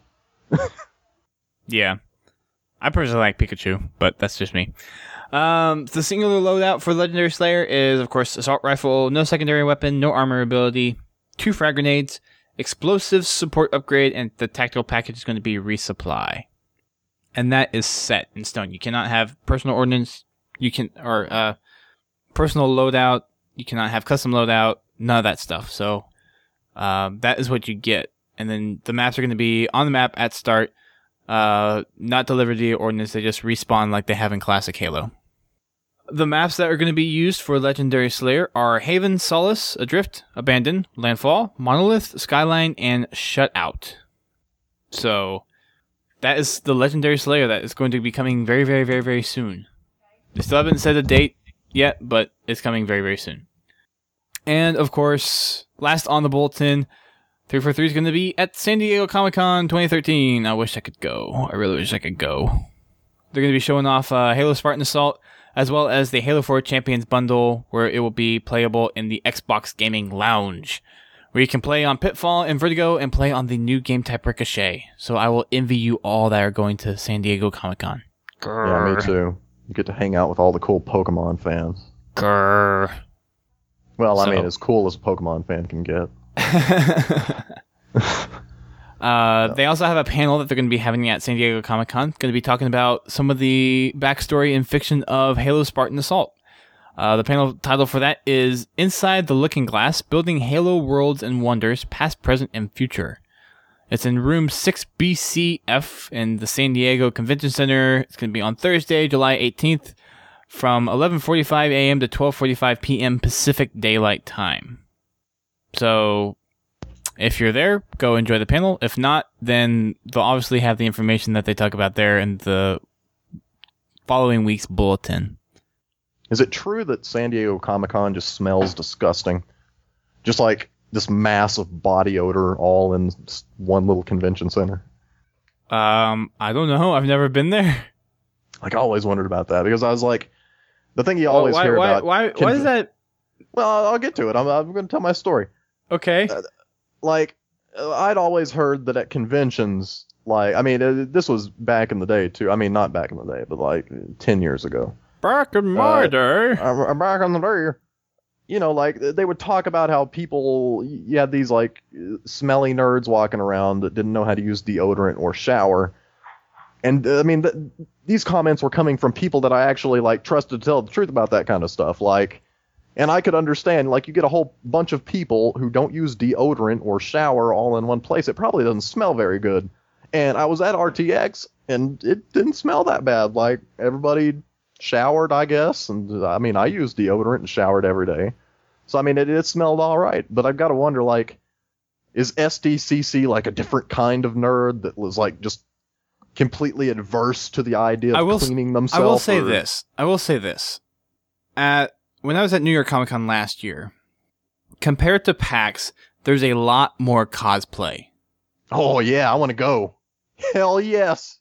Yeah. I personally like Pikachu, but that's just me. Um, the singular loadout for Legendary Slayer is, of course, assault rifle, no secondary weapon, no armor ability, two frag grenades, explosives support upgrade, and the tactical package is going to be resupply. And that is set in stone. You cannot have personal ordnance, you can, or, uh, personal loadout, you cannot have custom loadout, none of that stuff. So, um, that is what you get. and then the maps are going to be on the map at start, uh, not delivered via ordnance. They just respawn like they have in Classic Halo. The maps that are going to be used for Legendary Slayer are Haven, Solace, Adrift, Abandon, Landfall, Monolith, Skyline, and Shutout. So that is the Legendary Slayer that is going to be coming very, very, very, very soon. They still haven't set a date yet, but it's coming very, very soon. And, of course, last on the bulletin, three forty-three is going to be at San Diego Comic-Con twenty thirteen. I wish I could go. I really wish I could go. They're going to be showing off uh, Halo Spartan Assault, as well as the Halo four Champions Bundle, where it will be playable in the Xbox Gaming Lounge, where you can play on Pitfall and Vertigo and play on the new game type Ricochet. So I will envy you all that are going to San Diego Comic-Con. Yeah, me too. You get to hang out with all the cool Pokemon fans. Grrr. Well, I So- mean, as cool as a Pokemon fan can get. uh, they also have a panel that they're going to be having at San Diego Comic-Con. Going to be talking about some of the backstory and fiction of Halo Spartan Assault. Uh, the panel title for that is Inside the Looking Glass, Building Halo Worlds and Wonders, Past, Present, and Future. It's in room six B C F in the San Diego Convention Center. It's going to be on Thursday, July eighteenth from eleven forty-five a.m. to twelve forty-five p.m. Pacific Daylight Time. So if you're there, go enjoy the panel. If not, then they'll obviously have the information that they talk about there in the following week's bulletin. Is it true that San Diego Comic-Con just smells disgusting? Just like this massive body odor all in s- one little convention center? Um, I don't know. I've never been there. Like, I always wondered about that because I was like, the thing you always why, hear why, about... Why, why is that? Well, I'll I'll get to it. I'm, I'm going to tell my story. Okay. Like, uh, I'd always heard that at conventions, like, I mean, uh, this was back in the day, too. I mean, not back in the day, but like ten years ago. Back in my Uh, day. I'm I'm back on the day. You know, like, they would talk about how people, you had these, like, smelly nerds walking around that didn't know how to use deodorant or shower. And, uh, I mean, th- these comments were coming from people that I actually, like, trusted to tell the truth about that kind of stuff. Like, and I could understand, like, you get a whole bunch of people who don't use deodorant or shower all in one place. It probably doesn't smell very good. And I was at R T X, and it didn't smell that bad. Like, everybody showered, I guess. And, I mean, I used deodorant and showered every day. So, I mean, it, it smelled all right. But I've got to wonder, like, is S D C C, like, a different kind of nerd that was, like, just completely adverse to the idea I of will s- cleaning I themselves? will say or- this. I will say this. At when I was at New York Comic Con last year, compared to PAX, there's a lot more cosplay. Oh, yeah, I want to go. Hell yes.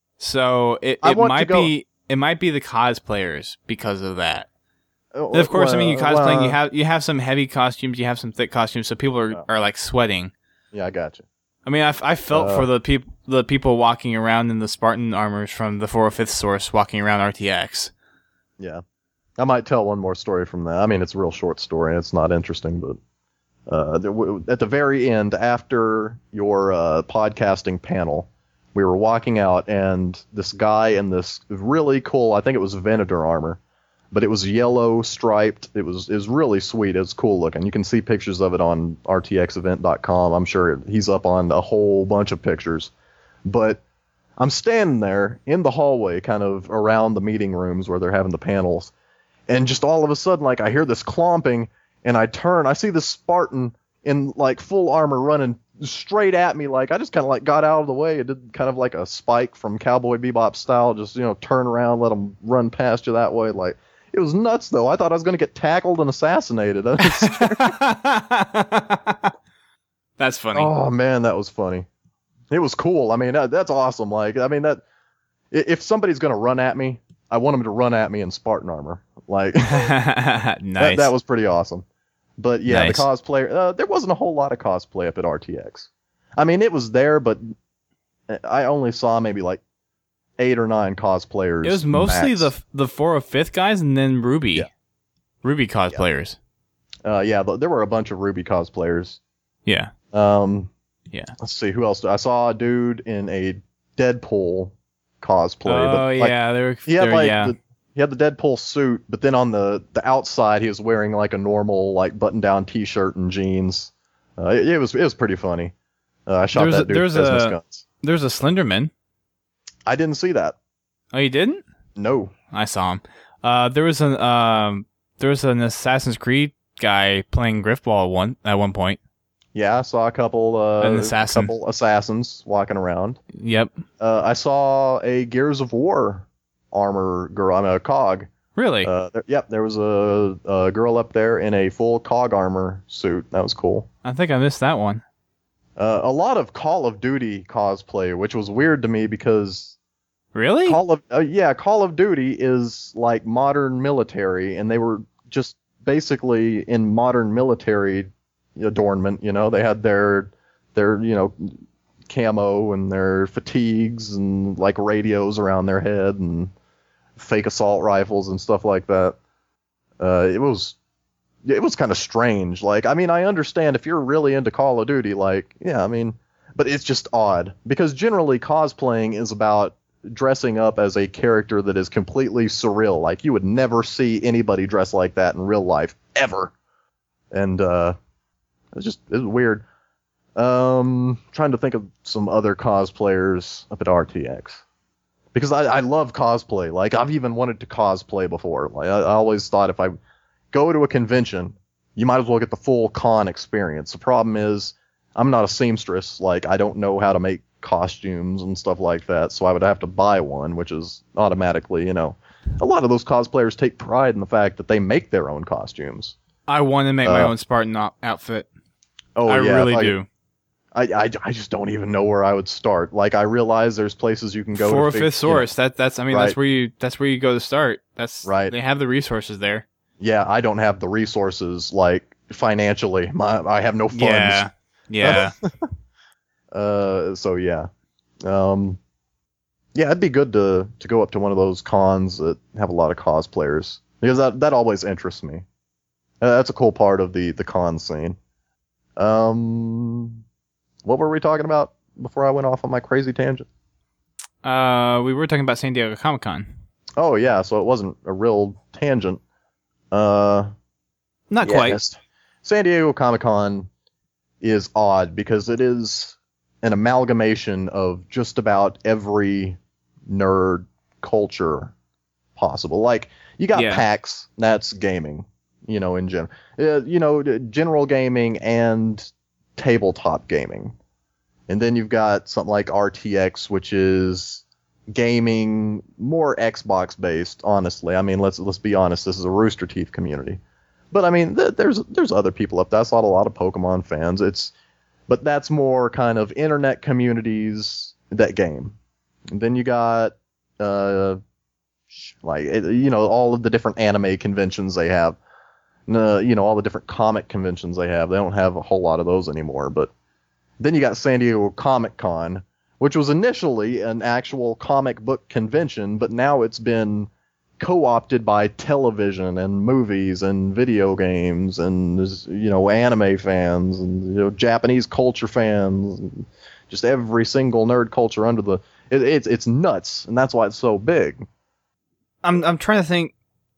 So it, I it want to might go- be it might be the cosplayers because of that. Uh, And of course, I mean, you well, cosplaying, well, you have you have some heavy costumes, you have some thick costumes, so people are, Yeah. are like sweating. Yeah, I got you. I mean, I, I felt Uh, for the people the people walking around in the Spartan armors from the four oh fifth source walking around R T X. Yeah. I might tell one more story from that. I mean, it's a real short story. It's not interesting, but uh, there w- at the very end, after your uh, podcasting panel, we were walking out, and this guy in this really cool, I think it was Venator armor, but it was yellow striped. It was it was really sweet. It was cool looking. You can see pictures of it on R T X event dot com. I'm sure he's up on a whole bunch of pictures. But I'm standing there in the hallway, kind of around the meeting rooms where they're having the panels, and just all of a sudden, like, I hear this clomping, and I turn, I see this Spartan in, like, full armor running straight at me. Like, I just kind of, like, got out of the way. It did kind of like a Spike from Cowboy Bebop style, just, you know, turn around, let them run past you that way. Like, it was nuts, though. I thought I was going to get tackled and assassinated. I was That's funny. Oh man, that was funny. It was cool. I mean, that, that's awesome. Like, I mean, that i- if somebody's gonna run at me, I want them to run at me in Spartan armor. Like, Nice. that, that was pretty awesome. But yeah, Nice. the cosplay. Uh, there wasn't a whole lot of cosplay up at R T X. I mean, it was there, but I only saw maybe like eight or nine cosplayers. It was mostly max. the the four oh fifth guys and then Ruby. Yeah. Ruby cosplayers. Uh, yeah, th- there were a bunch of Ruby cosplayers. Yeah. Um, Yeah. let's see who else. I saw a dude in a Deadpool cosplay. Oh but, like, yeah, they were. He had they were- like yeah. the, he had the Deadpool suit, but then on the, the outside he was wearing like a normal like button down T-shirt and jeans. Uh, it, it was it was pretty funny. Uh, I shot There's that a- dude there's with business a- guns. There's a Slenderman. I didn't see that. Oh, you didn't? No. I saw him. Uh, there was an um, there was an Assassin's Creed guy playing Griffball at one at one point. Yeah, I saw a couple uh, An assassin. couple assassins walking around. Yep. Uh, I saw a Gears of War armor girl, I mean, a cog. Really? Uh, there, yep, there was a, a girl up there in a full cog armor suit. That was cool. I think I missed that one. Uh, a lot of Call of Duty cosplay, which was weird to me because Really? Call of uh, yeah, Call of Duty is like modern military, and they were just basically in modern military adornment. You know, they had their their you know camo and their fatigues and like radios around their head and fake assault rifles and stuff like that. Uh, it was it was kind of strange. Like, I mean, I understand if you're really into Call of Duty, like, yeah, I mean, but it's just odd because generally cosplaying is about dressing up as a character that is completely surreal. Like, you would never see anybody dress like that in real life ever. And uh, it was just it was weird. Um, trying to think of some other cosplayers up at R T X. Because I, I love cosplay. Like, I've even wanted to cosplay before. Like, I, I always thought if I go to a convention, you might as well get the full con experience. The problem is, I'm not a seamstress. Like, I don't know how to make costumes and stuff like that, so I would have to buy one, which is automatically, you know, a lot of those cosplayers take pride in the fact that they make their own costumes. I want to make my Uh, own Spartan o- outfit. Oh, I yeah, really if I- do. I, I, I just don't even know where I would start. Like, I realize there's places you can go For to a fig- fifth you know, source, that that's I mean Right. that's where you that's where you go to start. That's Right. They have the resources there. yeah, I don't have the resources, like, financially. My, I have no funds. Yeah. Yeah. Uh, so yeah, um, yeah, it'd be good to to go up to one of those cons that have a lot of cosplayers because that that always interests me. Uh, that's a cool part of the the con scene. Um, what were we talking about before I went off on my crazy tangent? uh, we were talking about San Diego Comic Con. Oh yeah, so it wasn't a real tangent. Uh, Not yeah, quite. it's- San Diego Comic Con is odd because it is an amalgamation of just about every nerd culture possible. Like, you got Yeah. PAX, that's gaming, you know, in general. Uh, you know, d- general gaming and tabletop gaming. And then you've got something like R T X, which is gaming, more Xbox based, honestly. I mean, let's let's be honest, this is a Rooster Teeth community. But I mean, th- there's there's other people up there. I saw a lot of Pokemon fans. It's But that's more kind of internet communities that game. And then you got, uh, like, you know, all of the different anime conventions they have. Uh, you know, all the different comic conventions they have. They don't have a whole lot of those anymore. But then you got San Diego Comic Con, which was initially an actual comic book convention, but now it's been co-opted by television and movies and video games and, you know, anime fans and, you know, Japanese culture fans, and just every single nerd culture under the it, it's it's nuts, and that's why it's so big. I'm I'm trying to think.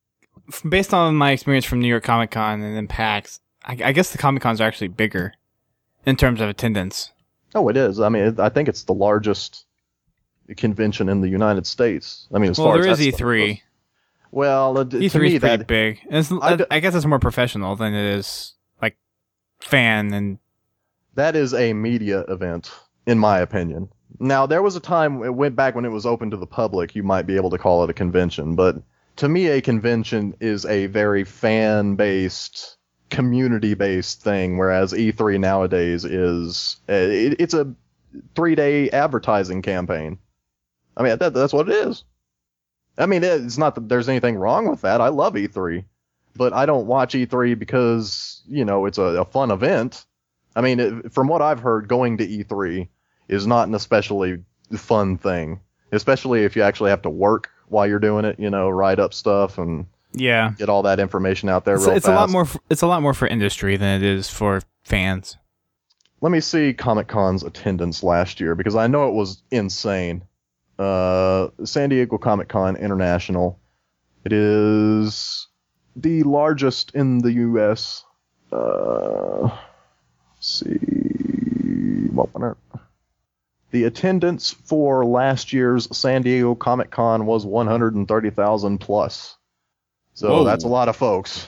f- Based on my experience from New York Comic Con and then PAX, I, I guess the Comic Cons are actually bigger in terms of attendance. Oh, it is. I mean, it, I think it's the largest convention in the United States. I mean, as Well, far there as is that E stuff three. goes. Well, uh, d- E to three me is pretty that big. And it's, I I, d- I guess it's more professional than it is like fan and that is a media event, in my opinion. Now, there was a time, it went back when it was open to the public, you might be able to call it a convention, but to me, a convention is a very fan-based, community-based thing, whereas E three nowadays is, uh, it, it's a three-day advertising campaign. I mean, that, that's what it is. I mean, it's not that there's anything wrong with that. I love E three, but I don't watch E three because, you know, it's a, a fun event. I mean, it, from what I've heard, going to E three is not an especially fun thing, especially if you actually have to work while you're doing it, you know, write up stuff and yeah, get all that information out there it's, real it's fast. a lot more. f- It's a lot more for industry than it is for fans. Let me see Comic Con's attendance last year because I know it was insane. Uh, San Diego Comic Con International. It is the largest in the U S. Uh, let's see. open it. The attendance for last year's San Diego Comic Con was one hundred thirty thousand plus. So Whoa. That's a lot of folks.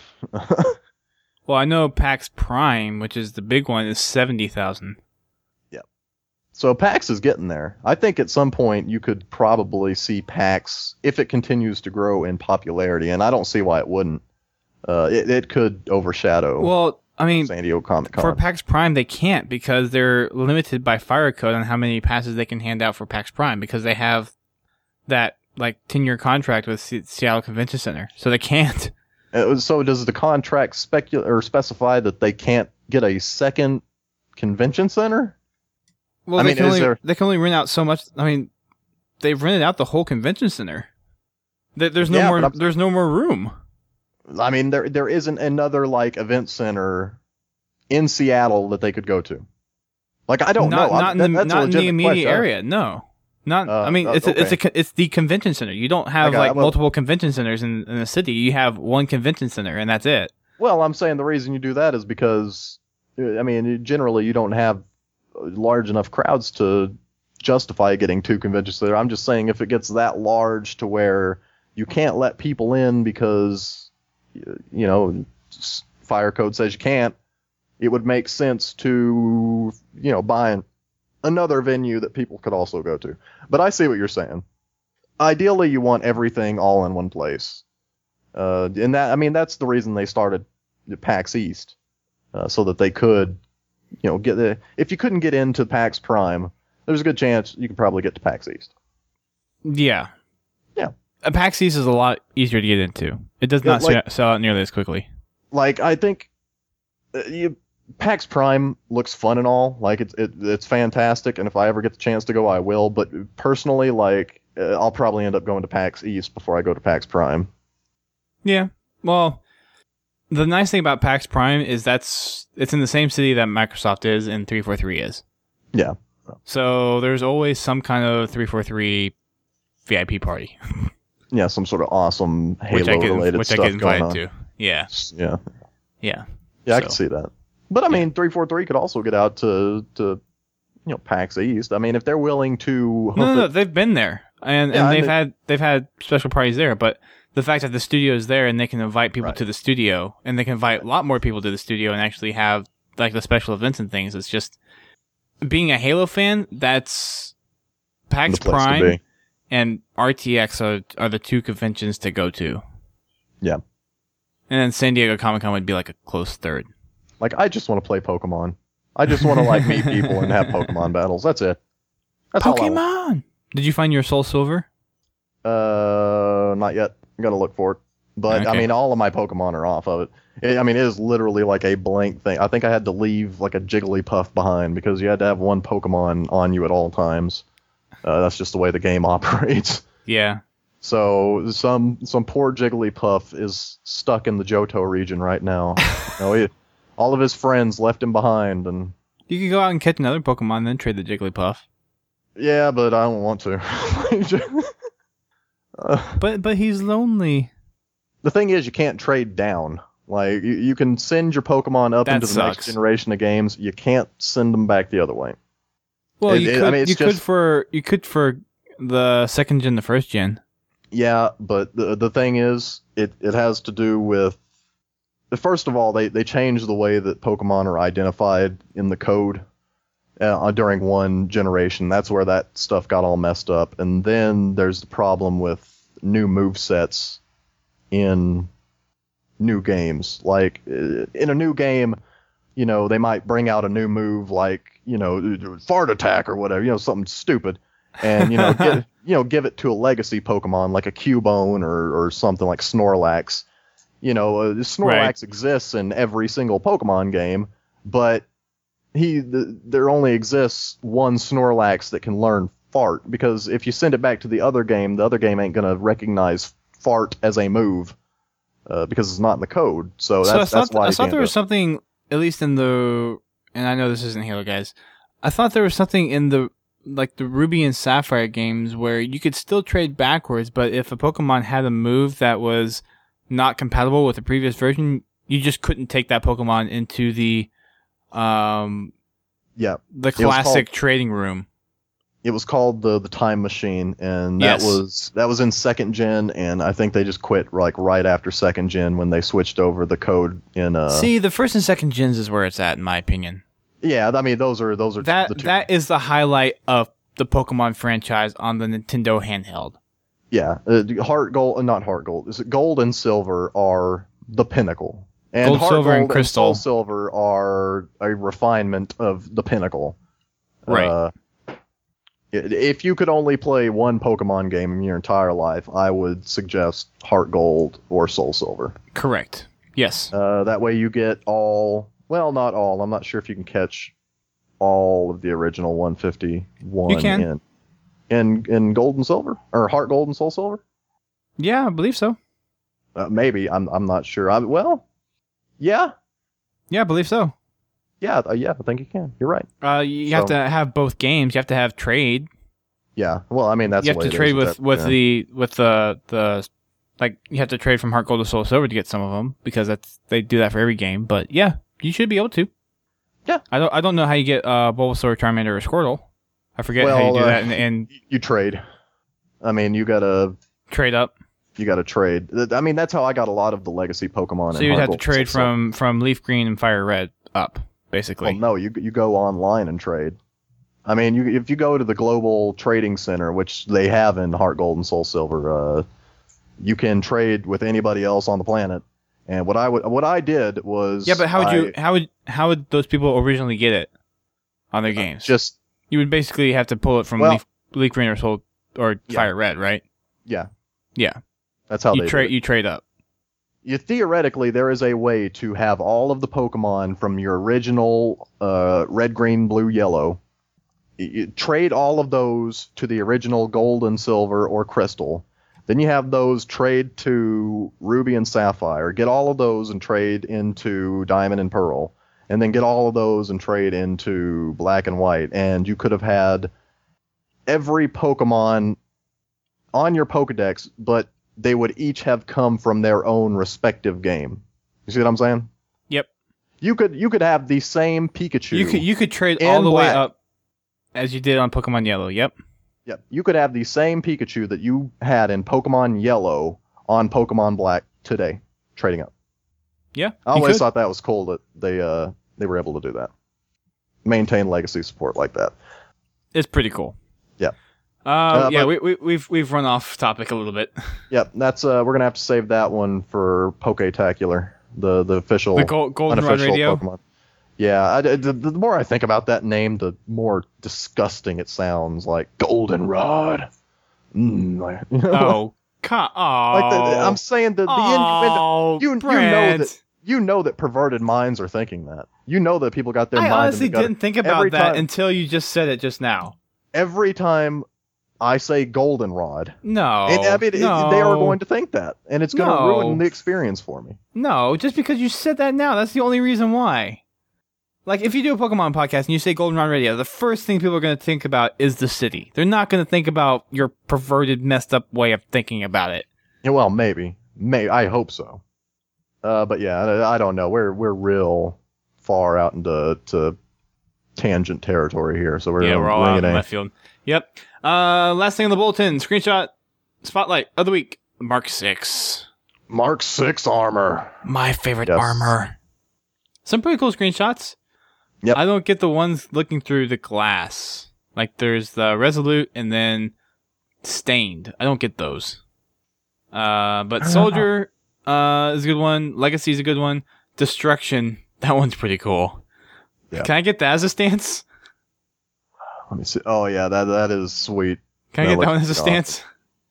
Well, I know PAX Prime, which is the big one, is seventy thousand. Yep. So PAX is getting there. I think at some point you could probably see PAX, if it continues to grow in popularity, and I don't see why it wouldn't. Uh, it, it could overshadow Well, I mean, San Diego Comic Con. for PAX Prime, they can't because they're limited by Fire Code on how many passes they can hand out for PAX Prime because they have that like ten-year contract with C- Seattle Convention Center, so they can't. Uh, So does the contract specu- or specify that they can't get a second convention center? Well, I they mean, can is only there- they can only rent out so much. I mean, they've rented out the whole convention center. There- There's no Yeah, more. but I'm- There's no more room. I mean, there there isn't another like event center in Seattle that they could go to. Like I don't not, know. I'm- Not in that- the that's a not in the legitimate immediate question. area. No, not. Uh, I mean, uh, it's a, it's a okay. co- it's the convention center. You don't have I got- like well- multiple convention centers in in the city. You have one convention center, and that's it. Well, I'm saying the reason you do that is because, uh, I mean, generally you don't have large enough crowds to justify getting two conventions there. I'm just saying if it gets that large to where you can't let people in because, y- you know, s- Fire Code says you can't, it would make sense to, you know, buy an, another venue that people could also go to. But I see what you're saying. Ideally, you want everything all in one place. Uh, and that, I mean, that's the reason they started the PAX East, uh, so that they could, you know, get the. If you couldn't get into PAX Prime, there's a good chance you could probably get to PAX East. Yeah. Yeah. A PAX East is a lot easier to get into. It does Yeah, not like- sell out nearly as quickly. Like I think, uh, you, PAX Prime looks fun and all. Like it's it, it's fantastic, and if I ever get the chance to go, I will. But personally, like uh, I'll probably end up going to PAX East before I go to PAX Prime. Yeah. Well, the nice thing about PAX Prime is that's it's in the same city that Microsoft is and three forty-three is. Yeah. So there's always some kind of three forty-three V I P party, Yeah, some sort of awesome which I get Halo-related which I stuff get going invited on. to. Yeah. Yeah. Yeah. Yeah, I So- can see that. But I mean, three forty-three could also get out to, to you know, PAX East. I mean, if they're willing to hook No, no, no, it- they've been there, and Yeah, and I they've mean- had they've had special parties there. But the fact that the studio is there and they can invite people Right. to the studio, and they can invite a lot more people to the studio and actually have like the special events and things. It's just being a Halo fan. That's PAX the place to Prime be. and R T X are are the two conventions to go to. Yeah. And then San Diego Comic Con would be like a close third. Like, I just want to play Pokemon. I just want to, like, meet people and have Pokemon battles. That's it. That's all I want. Pokemon. Did you find your Soul Silver? Uh, not yet. Gotta look for it. But, I Okay. mean, all of my Pokemon are off of it. it. I mean, it is literally like a blank thing. I think I had to leave, like, a Jigglypuff behind because you had to have one Pokemon on you at all times. Uh, that's just the way the game operates. Yeah. So some some poor Jigglypuff is stuck in the Johto region right now. You know, he, all of his friends left him behind, and You could go out and catch another Pokemon, and then trade the Jigglypuff. yeah, but I don't want to. uh, But but he's lonely. the thing is, you can't trade down. Like you, you can send your Pokemon up That into the sucks. next generation of games. You can't send them back the other way. Well, It- you it- could I mean, it's you could just- for you could for the second gen, the first gen. Yeah, but the the thing is, it, it has to do with. First of all, they, they changed the way that Pokemon are identified in the code uh, during one generation. That's where that stuff got all messed up. And then there's the problem with new movesets in new games. Like, uh, in a new game, you know, they might bring out a new move like, you know, Fart Attack or whatever, you know, something stupid. And, you know, give, you know, give it to a legacy Pokemon like a Cubone or, or something like Snorlax. You know, uh, Snorlax Right. exists in every single Pokemon game, but he the, there only exists one Snorlax that can learn Fart, because if you send it back to the other game, the other game ain't going to recognize Fart as a move uh, because it's not in the code. So that's, so I that's thought why I you thought can't there do was it. something, at least in the, and I know this isn't Halo, guys. I thought there was something in the like the Ruby and Sapphire games where you could still trade backwards, but if a Pokemon had a move that was not compatible with the previous version, you just couldn't take that Pokemon into the um Yeah. The was classic called- trading room. It was called the the Time Machine, and that Yes. was that was in second gen, and I think they just quit like right after second gen when they switched over the code in. Uh, See, the first and second gens is where it's at, in my opinion. yeah, I mean those are those are That the two. that is the highlight of the Pokemon franchise on the Nintendo handheld. Yeah, uh, Heart Gold, uh, not Heart Gold. Is it Gold and Silver are the pinnacle, and Gold, Heart Silver, Gold and Crystal. Soul Silver are a refinement of the pinnacle. Right. Uh, if you could only play one Pokemon game in your entire life, I would suggest Heart Gold or Soul Silver. Correct. Yes. Uh, that way you get all, well, not all. I'm not sure if you can catch all of the original one fifty-one You can. in in in Gold and Silver or Heart Gold and Soul Silver. Yeah, I believe so. Uh, maybe I'm I'm not sure. I, well, yeah, Yeah, I believe so. yeah, uh, yeah. I think you can. You're right. Uh, you have So- to have both games. You have to have trade. Yeah. Well, I mean that's you the have way to it trade is with that- with yeah. the with the the like you have to trade from Heart Gold to Soul Silver to get some of them because that's they do that for every game. But yeah, you should be able to. Yeah. I don't I don't know how you get uh Bulbasaur, Charmander, or Squirtle. I forget how Well, you do uh, that and, and You, you trade. I mean, you gotta trade up. you gotta trade. Th- I mean, that's how I got a lot of the legacy Pokemon. So in you'd Heart have to Gold and trade Soul Silver. from from Leaf Green and Fire Red up, basically. Well, no, you you go online and trade. I mean, you if you go to the Global Trading Center, which they have in Heart Gold and Soul Silver, uh, you can trade with anybody else on the planet. And what I would what I did was Yeah, but how would I you how would how would those people originally get it on their games? just You would basically have to pull it from Well- Leaf, Leaf Green or Soul or Yeah. Fire Red, right? yeah, Yeah. that's how You they trade do it. you trade up. You theoretically there is a way to have all of the Pokemon from your original uh, red, green, blue, yellow. You, you trade all of those to the original gold and silver or crystal. Then you have those trade to ruby and sapphire. Get all of those and trade into diamond and pearl. And then get all of those and trade into black and white. And you could have had every Pokemon on your Pokedex, but they would each have come from their own respective game. You see what I'm saying? Yep. You could you could have the same Pikachu. You could you could trade in all the way black. up as you did on Pokemon Yellow. Yep. Yep. You could have the same Pikachu that you had in Pokemon Yellow on Pokemon Black today, trading up. Yeah. I you always could. thought that was cool that they uh they were able to do that. Maintain legacy support like that. It's pretty cool. Yeah. Uh, Uh, yeah, but- we, we we've we've run off topic a little bit. Yep. That's uh we're gonna have to save that one for Poketacular, the the official The Gold, Goldenrod unofficial Radio. Pokemon. Yeah, I, the, the more I think about that name, the more disgusting it sounds. Like Goldenrod. Mm, like, you know, Oh, ca- oh. like the, I'm saying the, the innuendo. oh, You, you know Brent. that you know that perverted minds are thinking that. You know that people got their I mind in honestly the gutter. didn't think about Every that time- until you just said it just now. Every time I say Goldenrod, No, and, I mean, it- no, they are going to think that, and it's going to No. ruin the experience for me. No, just because you said that now, that's the only reason why. Like, if you do a Pokemon podcast and you say Goldenrod Radio, the first thing people are going to think about is the city. They're not going to think about your perverted, messed up way of thinking about it. Yeah, well, maybe, may I hope so. Uh, but yeah, I, I don't know. We're we're real far out into to tangent territory here, so we're yeah, gonna we're all bring out it in in. left field. Yep. Uh, last thing on the bulletin, screenshot, spotlight of the week, Mark six. Mark six armor. My favorite Yes. armor. Some pretty cool screenshots. Yep. I don't get the ones looking through the glass. Like there's the Resolute and then Stained. I don't get those. Uh, but Soldier uh, is a good one. Legacy is a good one. Destruction, that one's pretty cool. Yeah. Can I get that as a stance? Let me see. Oh yeah, that that is sweet. Can I That get that one looks as a awesome. stance?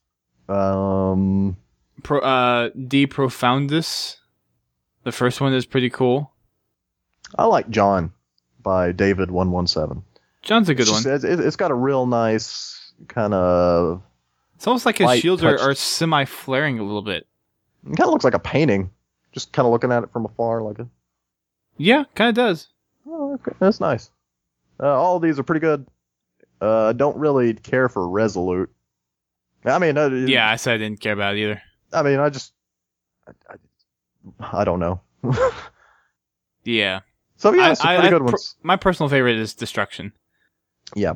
Um, Pro, uh, De Profundis. The first one is pretty cool. I like John by David one one seven. John's a good It's one. just- It's, it's got a real nice kind of. It's almost like his light shields are, touch. are semi-flaring a little bit. It kind of looks like a painting. Just kind of looking at it from afar, like a. Yeah, kind of does. Oh, okay. That's nice. Uh, all of these are pretty good. Uh, I don't really care for Resolute. I mean, uh, Yeah, I said I didn't care about it either. I mean, I just, I, I, I don't know. Yeah. So yeah, I, some I, pretty I, good per- ones. my personal favorite is Destruction. Yeah,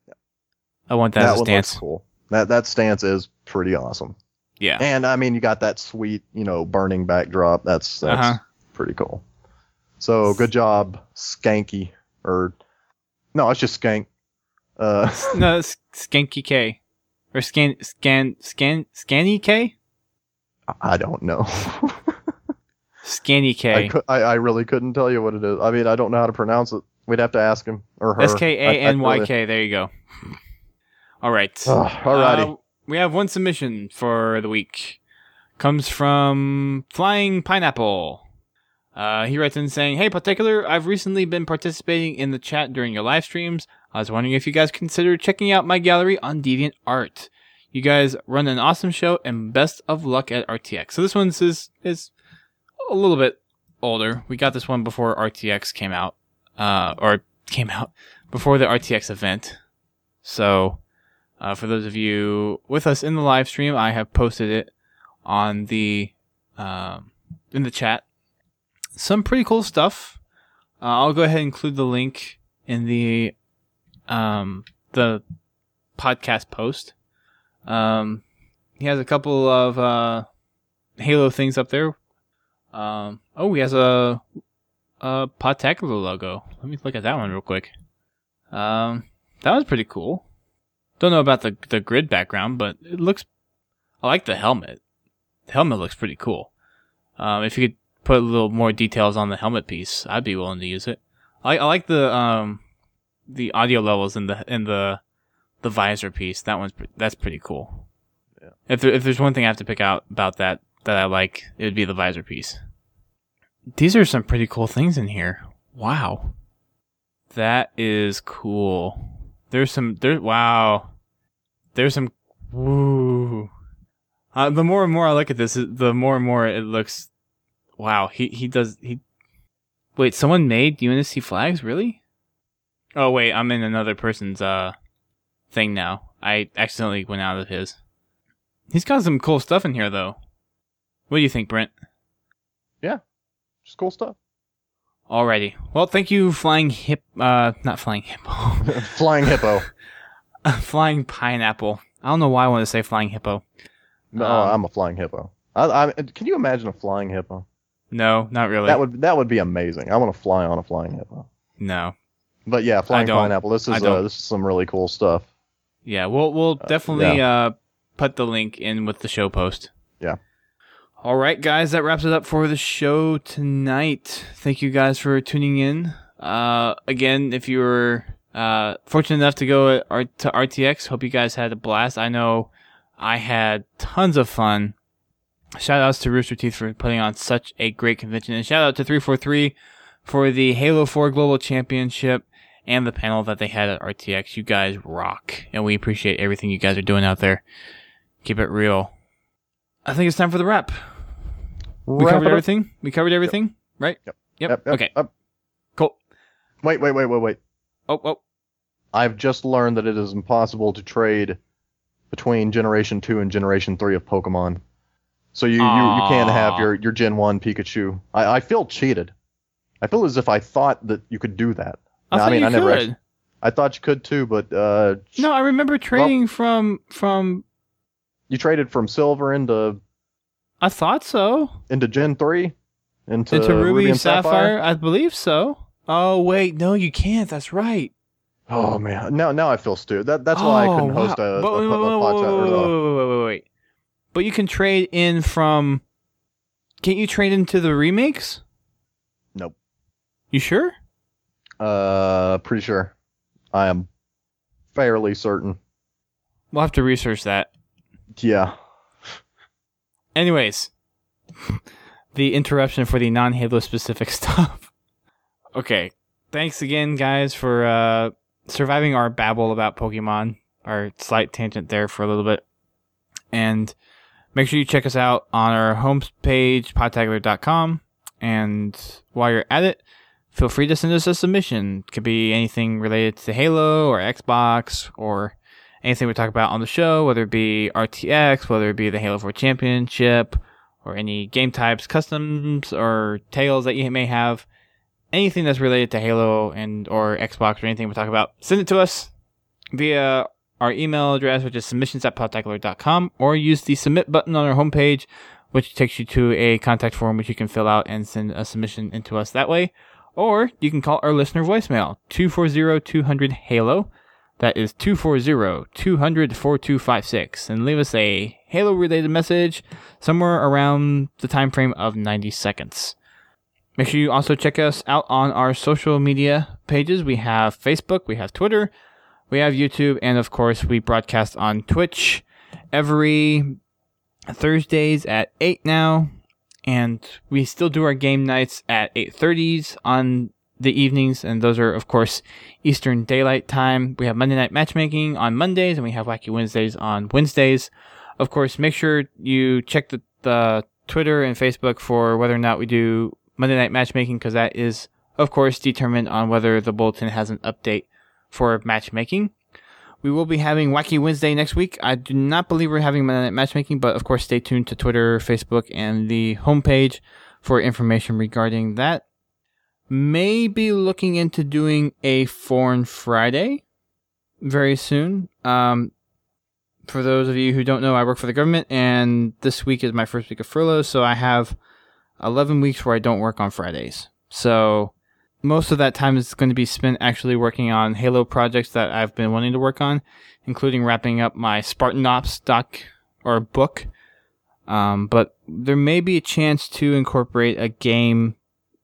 I want that, that as a one stance. looks cool. That that stance is pretty awesome. Yeah. And I mean, you got that sweet, you know, burning backdrop. That's that's Uh-huh. pretty cool. So good job, Skanky. Or no, it's just Skank. Uh, No, it's Skanky K. Or Scan Scan Scan Scanny K? I don't know. Scanny I, K. cou- I I really couldn't tell you what it is. I mean, I don't know how to pronounce it. We'd have to ask him or her. S K A N Y I- I K. There you go. All right. really- Ugh, alrighty. Uh, we have one submission for the week. Comes from Flying Pineapple. Uh, he writes in saying, "Hey, Particular, I've recently been participating in the chat during your live streams. I was wondering if you guys consider checking out my gallery on DeviantArt. You guys run an awesome show, and best of luck at R T X." So this one's is is a little bit older. We got this one before R T X came out, uh, or came out before the R T X event. So, uh, for those of you with us in the live stream, I have posted it on the um, in the chat. Some pretty cool stuff. Uh, I'll go ahead and include the link in the um, the podcast post. Um, he has a couple of uh, Halo things up there. Um, oh, he has a, a Particular logo. Let me look at that one real quick. Um, that was pretty cool. Don't know about the the grid background, but it looks. I like the helmet. The helmet looks pretty cool. Um, if you could put a little more details on the helmet piece, I'd be willing to use it. I, I like the um the audio levels in the in the the visor piece. That one's pre- that's pretty cool. Yeah. If there, if there's one thing I have to pick out about that that I like, it would be the visor piece. These are some pretty cool things in here. Wow, that is cool. There's some there. Wow, there's some. Woo. Uh, the more and more I look at this, the more and more it looks. Wow, he he does he. Wait, someone made U N S C flags, really? Oh wait, I'm in another person's uh thing now. I accidentally went out of his. He's got some cool stuff in here, though. What do you think, Brent? Yeah, just cool stuff. Alrighty. Well, thank you, Flying Hip. Uh, not Flying Hippo. Flying Hippo. Flying Pineapple. I don't know why I want to say Flying Hippo. No, Um, I'm a flying hippo. I, I, can you imagine a flying hippo? No, not really. That would that would be amazing. I want to fly on a flying hippo. No. But yeah, flying don't. pineapple. This I is don't. uh, this is some really cool stuff. Yeah, we'll we'll definitely yeah. uh put the link in with the show post. Yeah. All right, guys, that wraps it up for the show tonight. Thank you guys for tuning in. Uh, again, if you were uh fortunate enough to go at R- to R T X, hope you guys had a blast. I know I had tons of fun. Shout outs to Rooster Teeth for putting on such a great convention, and shout out to three forty-three for the Halo four Global Championship and the panel that they had at R T X. You guys rock, and we appreciate everything you guys are doing out there. Keep it real. I think it's time for the wrap. We Wrap covered it up. everything? We covered everything, right? Yep. Yep. Yep, yep, Okay. yep. Cool. Wait, wait, wait, wait, wait. Oh, oh. I've just learned that it is impossible to trade between Generation two and Generation three of Pokemon. So you, you, you can't have your, your Gen one Pikachu. I, I feel cheated. I feel as if I thought that you could do that. I Now, thought mean, you I never could. actually- I thought you could too, but uh, No, I remember trading from from. you traded from Silver into I thought so. into Gen three, into, Into Ruby, and Sapphire, I believe so. Oh wait, no, you can't. That's right. Oh man, now now I feel stupid. That that's why I couldn't Oh, host wow. a, a, But- a, wait, a wait, wait, podcast. or the- wait, wait, wait, wait. But you can trade in from. Can't you trade into the remakes? Nope. You sure? Uh, pretty sure. I am fairly certain. We'll have to research that. Yeah. Anyways, the interruption for the non-Halo specific stuff. Okay, thanks again, guys, for uh, surviving our babble about Pokemon, our slight tangent there for a little bit. And make sure you check us out on our homepage, podtagular dot com. And while you're at it, feel free to send us a submission. It could be anything related to Halo or Xbox or anything we talk about on the show, whether it be R T X, whether it be the Halo four Championship, or any game types, customs, or tales that you may have. anything that's related to Halo and or Xbox or anything we talk about, send it to us via our email address, which is submissions at podtacular dot com, or use the submit button on our homepage, which takes you to a contact form which you can fill out and send a submission into us that way. Or you can call our listener voicemail, two four zero, two hundred, HALO. That is two four zero, two hundred, four two five six, and leave us a Halo-related message somewhere around the time frame of ninety seconds. Make sure you also check us out on our social media pages. We have Facebook, we have Twitter, we have YouTube, and of course we broadcast on Twitch every Thursdays at eight now, and we still do our game nights at eight thirty on the evenings, and those are of course Eastern Daylight Time. We have Monday Night Matchmaking on Mondays, and we have Wacky Wednesdays on Wednesdays. Of course, make sure you check the, the Twitter and Facebook for whether or not we do Monday Night Matchmaking, because that is of course determined on whether the bulletin has an update for matchmaking. We will be having Wacky Wednesday next week. I do not believe we're having Monday Night Matchmaking, but of course stay tuned to Twitter, Facebook, and the homepage for information regarding that. May be looking into doing a Foreign Friday very soon. Um, for those of you who don't know, I work for the government, and this week is my first week of furlough, so I have eleven weeks where I don't work on Fridays. So most of that time is going to be spent actually working on Halo projects that I've been wanting to work on, including wrapping up my Spartan Ops doc or book. Um, but there may be a chance to incorporate a game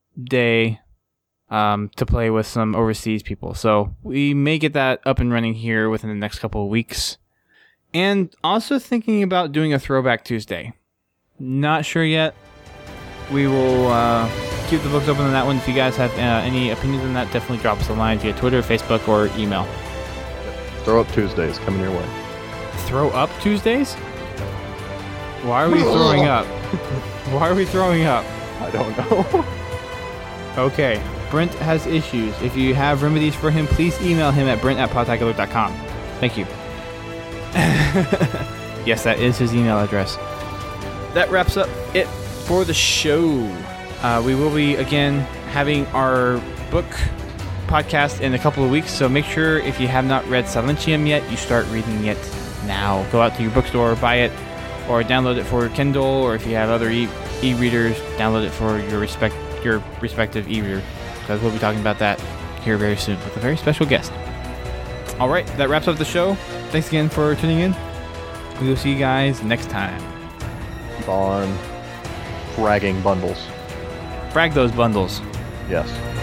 day um, to play with some overseas people. So we may get that up and running here within the next couple of weeks. And also thinking about doing a Throwback Tuesday. Not sure yet. We will uh, keep the books open on that one. If you guys have uh, any opinions on that, definitely drop us a line via Twitter, Facebook, or email. Throw Up Tuesdays coming your way. Throw Up Tuesdays? Why are we throwing up? Why are we throwing up? I don't know. Okay, Brent has issues. If you have remedies for him, please email him at brent at podtacular dot com. Thank you. Yes, that is his email address. That wraps up it for the show. Uh, we will be, again, having our book podcast in a couple of weeks, so make sure if you have not read Silentium yet, you start reading it now. Go out to your bookstore, buy it, or download it for Kindle, or if you have other e- e-readers, download it for your respect your respective e-reader, because we'll be talking about that here very soon with a very special guest. All right, that wraps up the show. Thanks again for tuning in. We will see you guys next time. Keep on fragging bundles. Frag those bundles. Yes.